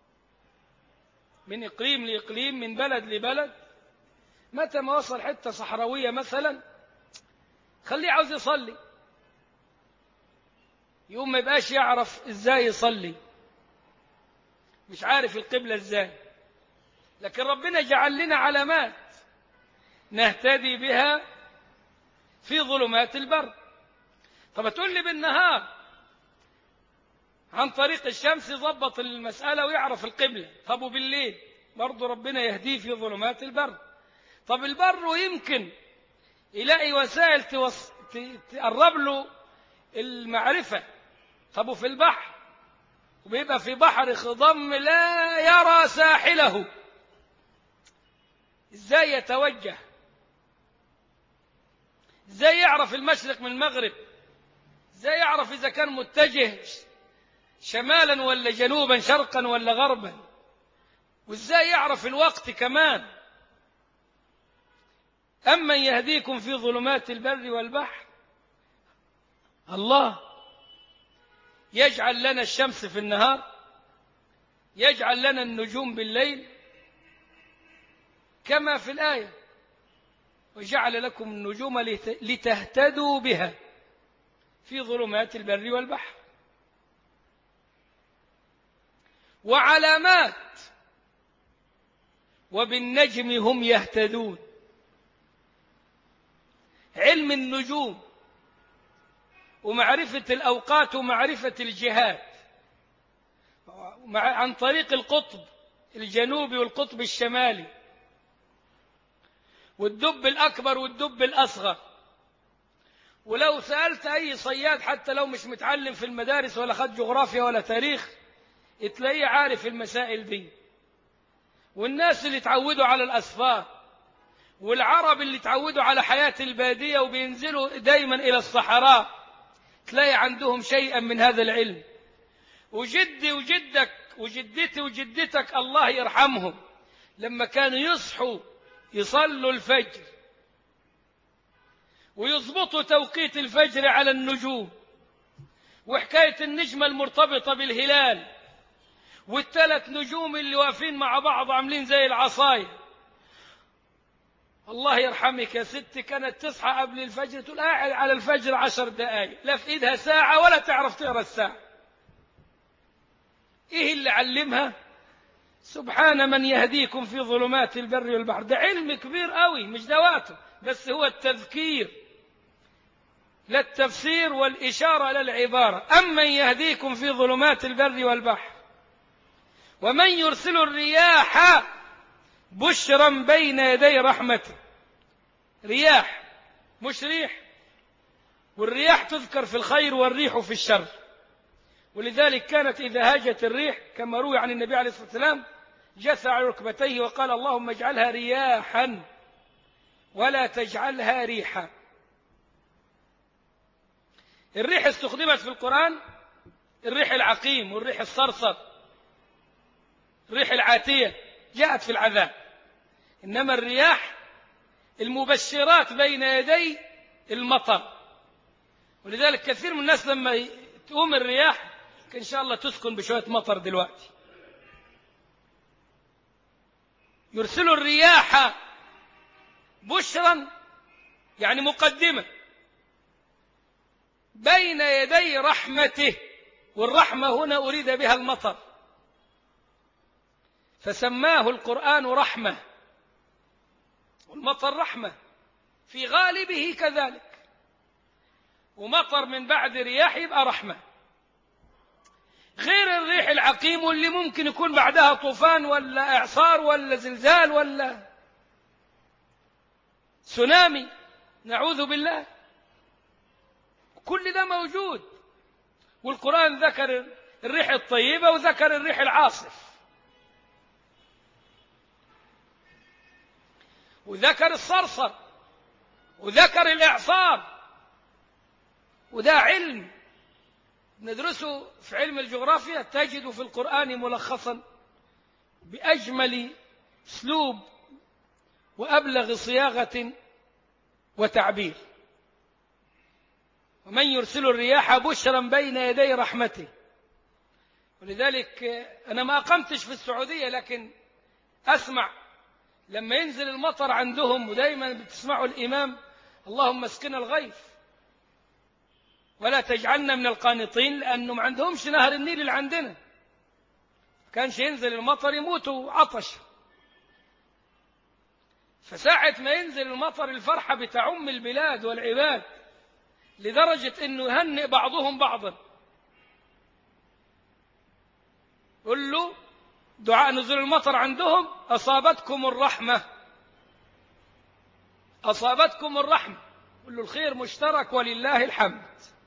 من إقليم لإقليم، من بلد لبلد، متى ما وصل حتة صحراوية مثلا خليه عاوز يصلي، يوم ما يبقاش يعرف إزاي يصلي، مش عارف القبلة إزاي. لكن ربنا جعل لنا علامات نهتدي بها في ظلمات البر. طب تقول لي بالنهار عن طريق الشمس يضبط المسألة ويعرف القبلة، طب وبالليل برضو ربنا يهديه في ظلمات البر. طب البر يمكن يلاقي وسائل توص... تقرب له المعرفة. طب وفي البحر وبيبقى في بحر خضم لا يرى ساحله، ازاي يتوجه؟ ازاي يعرف المشرق من المغرب؟ ازاي يعرف اذا كان متجه شمالا ولا جنوبا، شرقا ولا غربا؟ وازاي يعرف الوقت كمان؟ أمن يهديكم في ظلمات البر والبحر. الله يجعل لنا الشمس في النهار، يجعل لنا النجوم بالليل كما في الآية: وجعل لكم النجوم لتهتدوا بها في ظلمات البر والبحر. وعلامات وبالنجم هم يهتدون. علم النجوم ومعرفة الأوقات ومعرفة الجهات عن طريق القطب الجنوبي والقطب الشمالي والدب الأكبر والدب الأصغر. ولو سألت أي صياد حتى لو مش متعلم في المدارس ولا خد جغرافيا ولا تاريخ تلاقيه عارف المسائل دي. والناس اللي تعودوا على الأسفار والعرب اللي تعودوا على حياة البادية وبينزلوا دايما إلى الصحراء تلاقي عندهم شيئا من هذا العلم. وجدي وجدك وجدتي وجدتك الله يرحمهم لما كانوا يصحوا يصلوا الفجر ويضبطوا توقيت الفجر على النجوم، وحكاية النجمة المرتبطة بالهلال والثلاث نجوم اللي واقفين مع بعض عاملين زي العصاية. الله يرحمك يا ستي كانت تصحى قبل الفجر تقول قاعد على الفجر عشر دقائق، لا في ايدها ساعة ولا تعرف تقرأ الساعة. ايه اللي علمها؟ سبحان من يهديكم في ظلمات البر والبحر. ده علم كبير قوي مش دواته، بس هو التذكير لا التفسير والإشارة للعبارة. أمن يهديكم في ظلمات البر والبحر ومن يرسل الرياح بشرا بين يدي رحمته. رياح مش ريح، والرياح تذكر في الخير والريح في الشر. ولذلك كانت إذا هاجت الريح كما روي عن النبي عليه الصلاة والسلام جثى على ركبتيه وقال اللهم اجعلها رياحا ولا تجعلها ريحا. الريح استخدمت في القرآن الريح العقيم والريح الصرصر، الريح العاتية جاءت في العذاب. إنما الرياح المبشرات بين يدي المطر. ولذلك كثير من الناس لما تقوم الرياح إن شاء الله تسكن بشوية مطر دلوقتي. يرسل الرياح بشرا يعني مقدمة بين يدي رحمته، والرحمة هنا أريد بها المطر، فسماه القرآن رحمة، والمطر رحمة في غالبه كذلك، ومطر من بعد رياح يبقى رحمة، غير الريح العقيم اللي ممكن يكون بعدها طوفان ولا إعصار ولا زلزال ولا تسونامي، نعوذ بالله. كل ده موجود، والقرآن ذكر الريح الطيبة وذكر الريح العاصف، وذكر الصرصر، وذكر الإعصار. وده علم ندرسه في علم الجغرافيا، تجد في القرآن ملخصا بأجمل أسلوب وأبلغ صياغة وتعبير. ومن يرسل الرياح بشرا بين يدي رحمته. ولذلك أنا ما أقمتش في السعودية، لكن أسمع لما ينزل المطر عندهم، ودايما بتسمعوا الإمام اللهم اسقنا الغيث ولا تجعلنا من القانطين، لأنه ما عندهمش نهر النيل اللي عندنا، كانش ينزل المطر يموتوا عطش. فساعة ما ينزل المطر الفرحة بتعم البلاد والعباد، لدرجة أنه يهنئ بعضهم بعضا. قل له دعاء نزول المطر عندهم أصابتكم الرحمة، أصابتكم الرحمة، قل له الخير مشترك ولله الحمد.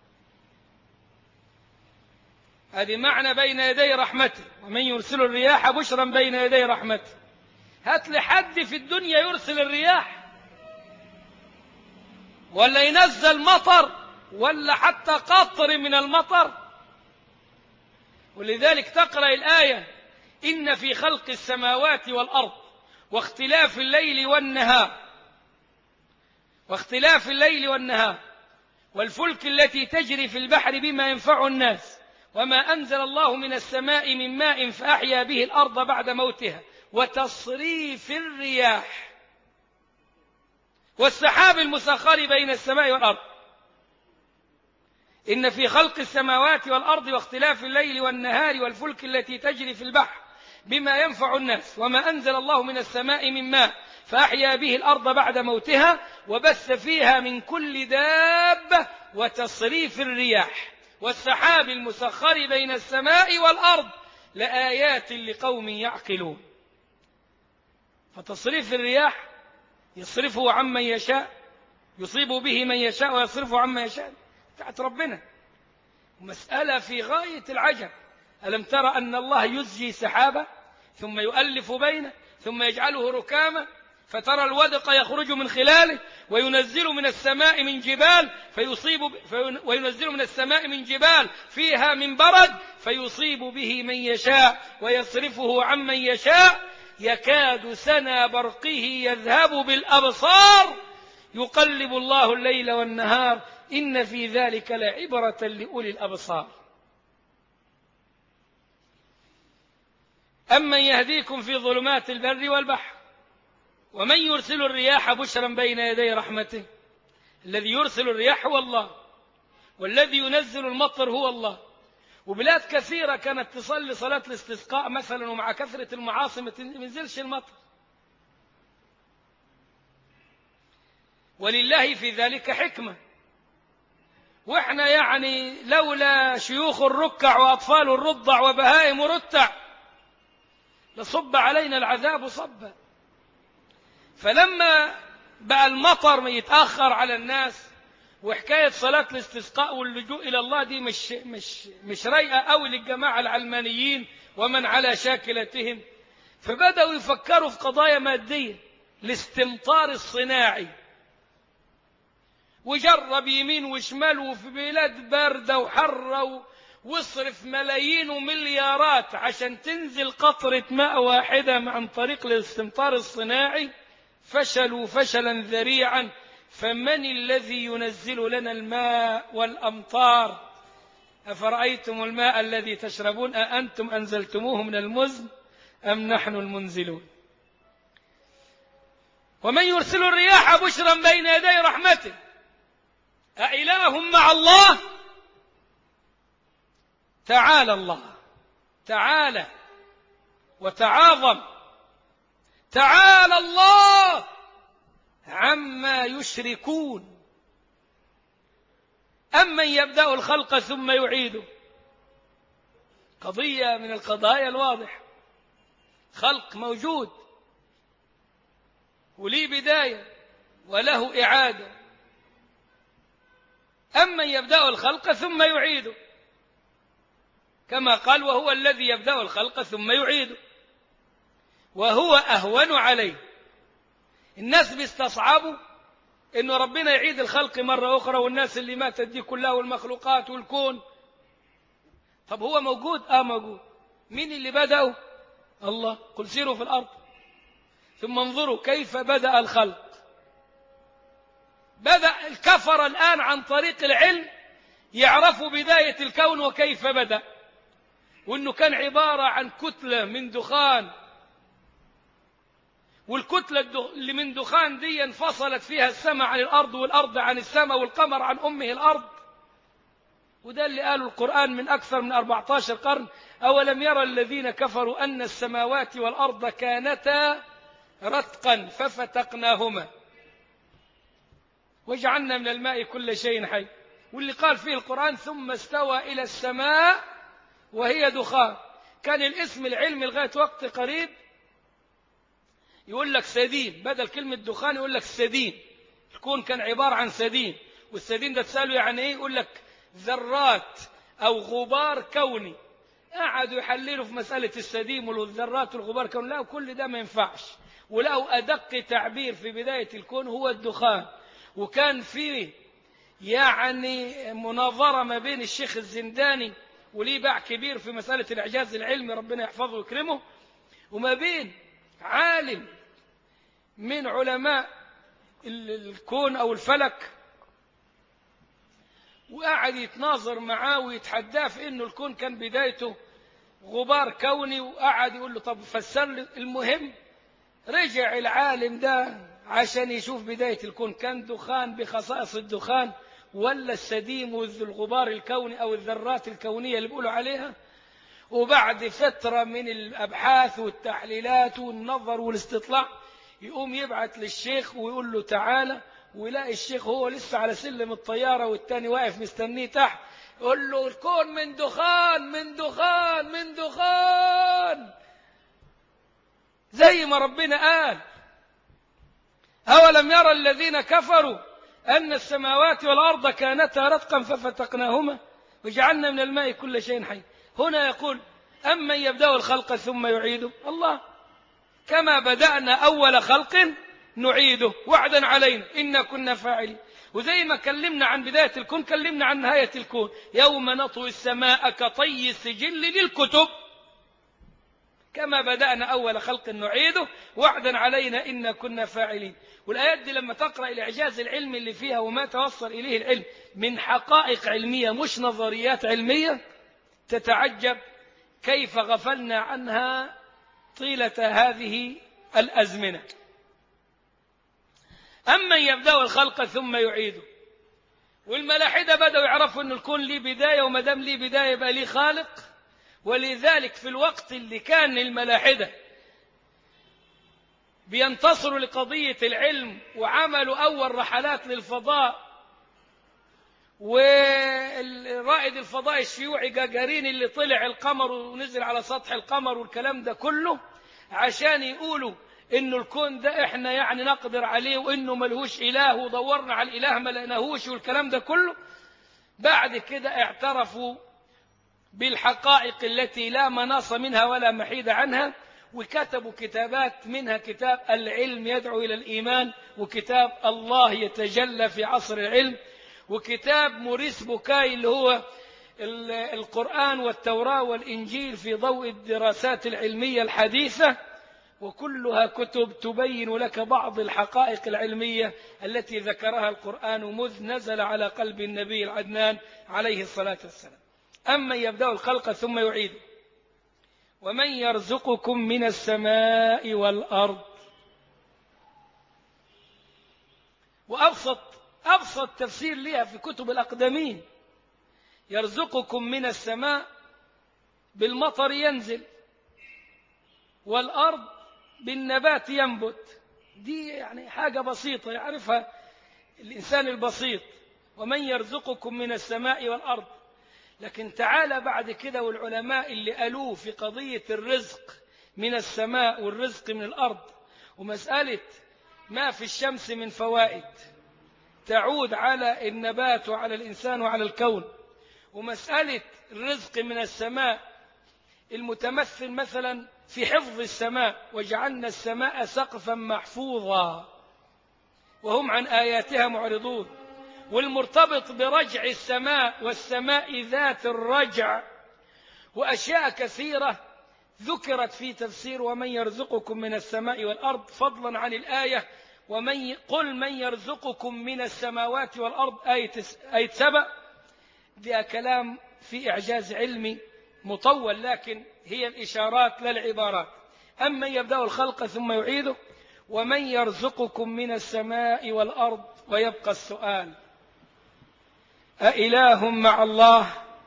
هذه معنى بين يدي رحمته. ومن يرسل الرياح بشرا بين يدي رحمته. هات لي حد في الدنيا يرسل الرياح ولا ينزل مطر ولا حتى قطر من المطر. ولذلك تقرأ الآية إن في خلق السماوات والأرض واختلاف الليل والنهار واختلاف الليل والنهار والفلك التي تجري في البحر بما ينفع الناس وما أنزل الله من السماء من ماء فأحيا به الأرض بعد موتها وتصريف الرياح والسحاب المسخر بين السماء والأرض إن في خلق السماوات والأرض واختلاف الليل والنهار والفلك التي تجري في البحر بما ينفع الناس وما أنزل الله من السماء من ماء فأحيا به الأرض بعد موتها وبث فيها من كل دابة وتصريف الرياح والسحاب المسخر بين السماء والأرض لآيات لقوم يعقلون. فتصريف الرياح يصرفه عمن يشاء، يصيب به من يشاء ويصرفه عمن يشاء، بتاعت ربنا. مسألة في غاية العجب. ألم ترى أن الله يزجي سحابة ثم يؤلف بينه ثم يجعله ركاما فترى الودق يخرج من خلاله وينزل من السماء من جبال فيصيب وينزل من السماء من جبال فيها من برد فيصيب به من يشاء ويصرفه عمن يشاء يكاد سنا برقه يذهب بالأبصار يقلب الله الليل والنهار إن في ذلك لعبرة لأولي الأبصار. أمن يهديكم في ظلمات البر والبحر ومن يرسل الرياح بشرا بين يدي رحمته. الذي يرسل الرياح هو الله، والذي ينزل المطر هو الله. وبلاد كثيرة كانت تصلي صلاة الاستسقاء مثلا ومع كثرة المعاصي ما تنزلش المطر، ولله في ذلك حكمة. وإحنا يعني لولا شيوخ الركع وأطفال الرضع وبهائم رتع لصب علينا العذاب صبا. فلما بقى المطر يتأخر على الناس وحكاية صلاة الاستسقاء واللجوء إلى الله دي مش, مش, مش رايقة أوي للجماعة العلمانيين ومن على شاكلتهم، فبدأوا يفكروا في قضايا مادية، الاستمطار الصناعي، وجرب يمين وشمال وفي بلاد باردة وحرة واصرف ملايين ومليارات عشان تنزل قطرة ماء واحدة عن طريق الاستمطار الصناعي، فشلوا فشلا ذريعا، فمن الذي ينزل لنا الماء والأمطار؟ أفرأيتم الماء الذي تشربون أأنتم أنزلتموه من المزن أم نحن المنزلون؟ ومن يرسل الرياح بشرا بين يدي رحمته أإله مع الله؟ تعالى الله، تعالى وتعاظم، تعالى الله عما يشركون. أمن يبدأ الخلق ثم يعيده، قضية من القضايا الواضح، خلق موجود وليه بداية وله إعادة. أمن يبدأ الخلق ثم يعيده، كما قال وهو الذي يبدأ الخلق ثم يعيده، وهو أهون عليه. الناس بيستصعبوا إن ربنا يعيد الخلق مرة أخرى، والناس اللي ماتت دي كلها والمخلوقات والكون. طب هو موجود؟ آه موجود. مين اللي بدأه؟ الله. قل سيروا في الأرض ثم انظروا كيف بدأ الخلق. بدأ الكفر الآن عن طريق العلم يعرفوا بداية الكون وكيف بدأ، وإنه كان عبارة عن كتلة من دخان، والكتلة اللي من دخان دي انفصلت فيها السماء عن الأرض والأرض عن السماء والقمر عن أمه الأرض. وده اللي قاله القرآن من أكثر من أربعة عشر قرن: أولم يرى الذين كفروا أن السماوات والأرض كانتا رتقا ففتقناهما وجعلنا من الماء كل شيء حي. واللي قال فيه القرآن ثم استوى إلى السماء وهي دخان، كان الاسم العلمي لغاية وقت قريب يقول لك سدين، بدل كلمة دخان يقول لك سدين. الكون كان عبارة عن سدين، والسدين ده تسأله يعني ايه؟ يقول لك ذرات أو غبار كوني. قعدوا يحللوا في مسألة السديم والذرات والغبار الكوني، لا كل ده ما ينفعش. ولقوا أدق تعبير في بداية الكون هو الدخان. وكان فيه يعني مناظرة ما بين الشيخ الزنداني وليه باع كبير في مسألة الإعجاز العلمي ربنا يحفظه ويكرمه، وما بين عالم من علماء الكون أو الفلك، وقعد يتناظر معاه ويتحداه في إنه الكون كان بدايته غبار كوني، وقعد يقول له طب فسر لي. المهم رجع العالم ده عشان يشوف بداية الكون كان دخان بخصائص الدخان ولا السديم والغبار الكوني أو الذرات الكونية اللي بيقولوا عليها. وبعد فترة من الأبحاث والتحليلات والنظر والاستطلاع يقوم يبعث للشيخ ويقول له تعالى، ويلاقي الشيخ هو لسه على سلم الطيارة والتاني واقف مستنيه تحت. يقول له الكون من دخان من دخان من دخان، زي ما ربنا قال: أولم يرى الذين كفروا أن السماوات والأرض كانتا رتقا ففتقناهما وجعلنا من الماء كل شيء حي. هنا يقول أمن يبدأ الخلق ثم يعيده؟ الله. كما بدأنا أول خلق نعيده وعدا علينا إنا كنا فاعلين. وزي ما كلمنا عن بداية الكون كلمنا عن نهاية الكون: يوم نطوي السماء كطي السجل للكتب. كما بدأنا أول خلق نعيده وعدا علينا إنا كنا فاعلين. والآيات دي لما تقرأ الإعجاز العلمي اللي فيها وما توصل إليه العلم من حقائق علمية مش نظريات علمية، تتعجب كيف غفلنا عنها طيلة هذه الأزمنة. أمن يبدأ الخلق ثم يعيده. والملاحدة بدأوا يعرفوا أن الكون ليه بداية، وما دام ليه بداية يبقى ليه خالق. ولذلك في الوقت اللي كان الملاحدة بينتصروا لقضية العلم وعملوا أول رحلات للفضاء، والرائد الفضاء الشيوعي جاجارين اللي طلع القمر ونزل على سطح القمر والكلام ده كله عشان يقولوا إنه الكون ده إحنا يعني نقدر عليه وإنه ملهوش إله، ودورنا على الإله ما لقيناهوش والكلام ده كله. بعد كده اعترفوا بالحقائق التي لا مناص منها ولا محيد عنها، وكتبوا كتابات، منها كتاب العلم يدعو إلى الإيمان، وكتاب الله يتجلى في عصر العلم، وكتاب موريس بوكاي اللي هو القرآن والتوراة والإنجيل في ضوء الدراسات العلمية الحديثة، وكلها كتب تبين لك بعض الحقائق العلمية التي ذكرها القرآن مذ نزل على قلب النبي العدنان عليه الصلاة والسلام. أما يبدأ الخلق ثم يعيد. ومن يرزقكم من السماء والأرض. وأبسط أبسط تفسير لها في كتب الأقدمين: يرزقكم من السماء بالمطر ينزل، والأرض بالنبات ينبت. دي يعني حاجة بسيطة يعرفها الإنسان البسيط، ومن يرزقكم من السماء والأرض. لكن تعالى بعد كده والعلماء اللي قالوه في قضية الرزق من السماء والرزق من الأرض، ومسألة ما في الشمس من فوائد تعود على النبات وعلى الإنسان وعلى الكون، ومسألة الرزق من السماء المتمثل مثلا في حفظ السماء، وجعلنا السماء سقفا محفوظا وهم عن آياتها معرضون، والمرتبط برجع السماء والسماء ذات الرجع، وأشياء كثيرة ذكرت في تفسير ومن يرزقكم من السماء والأرض، فضلا عن الآية ومن قل من يرزقكم من السماوات والأرض آية, آية سبع. دي كلام في إعجاز علمي مطول، لكن هي الإشارات لا العبارات. أما يبدأ الخلق ثم يعيده. ومن يرزقكم من السماء والأرض. ويبقى السؤال: أإله مع الله؟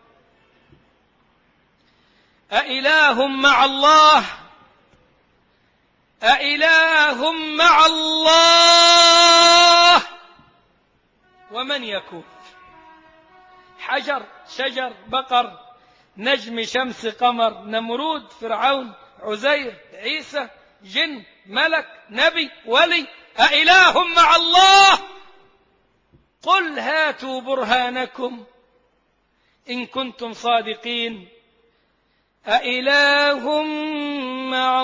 أإله مع الله؟ أإله مع الله؟ ومن يكون؟ حجر، شجر، بقر، نجم، شمس، قمر، نمرود، فرعون، عزير، عيسى، جن، ملك، نبي، ولي. أإله مع الله؟ قل هاتوا برهانكم إن كنتم صادقين. أإله مع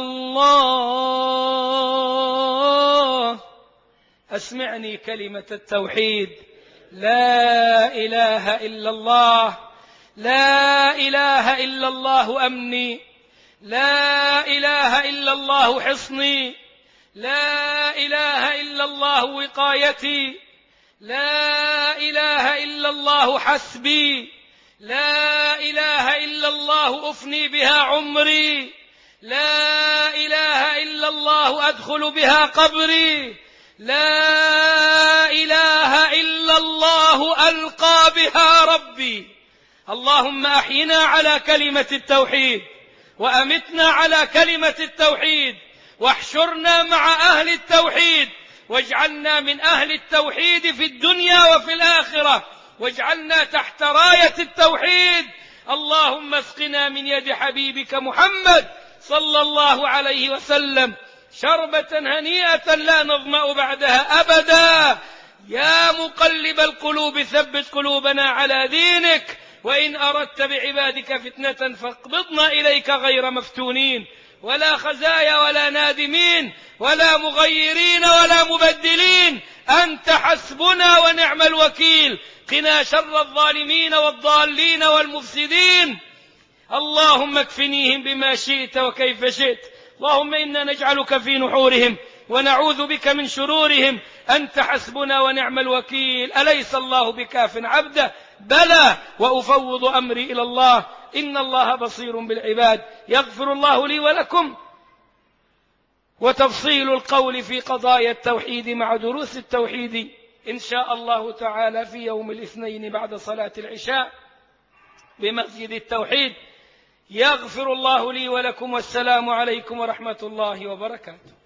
الله؟ أسمعني كلمة التوحيد: لا إله إلا الله. لا إله إلا الله أمني، لا إله إلا الله حصني، لا إله إلا الله وقايتي، لا إله إلا الله حسبي، لا إله إلا الله أفني بها عمري، لا إله إلا الله أدخل بها قبري، لا إله إلا الله ألقى بها ربي. اللهم أحينا على كلمة التوحيد، وأمتنا على كلمة التوحيد، واحشرنا مع أهل التوحيد، واجعلنا من أهل التوحيد في الدنيا وفي الآخرة، واجعلنا تحت راية التوحيد. اللهم اسقنا من يد حبيبك محمد صلى الله عليه وسلم شربة هنيئة لا نظمأ بعدها أبدا. يا مقلب القلوب ثبت قلوبنا على دينك، وإن أردت بعبادك فتنة فاقبضنا إليك غير مفتونين، ولا خزايا ولا نادمين ولا مغيرين ولا مبدلين. أنت حسبنا ونعم الوكيل. قنا شر الظالمين والضالين والمفسدين. اللهم اكفنيهم بما شئت وكيف شئت. اللهم إنا نجعلك في نحورهم ونعوذ بك من شرورهم. أنت حسبنا ونعم الوكيل. أليس الله بكاف عبده؟ بلى، وأفوض أمري إلى الله، إن الله بصير بالعباد. يغفر الله لي ولكم. وتفصيل القول في قضايا التوحيد مع دروس التوحيد إن شاء الله تعالى في يوم الاثنين بعد صلاة العشاء بمسجد التوحيد. يغفر الله لي ولكم، والسلام عليكم ورحمة الله وبركاته.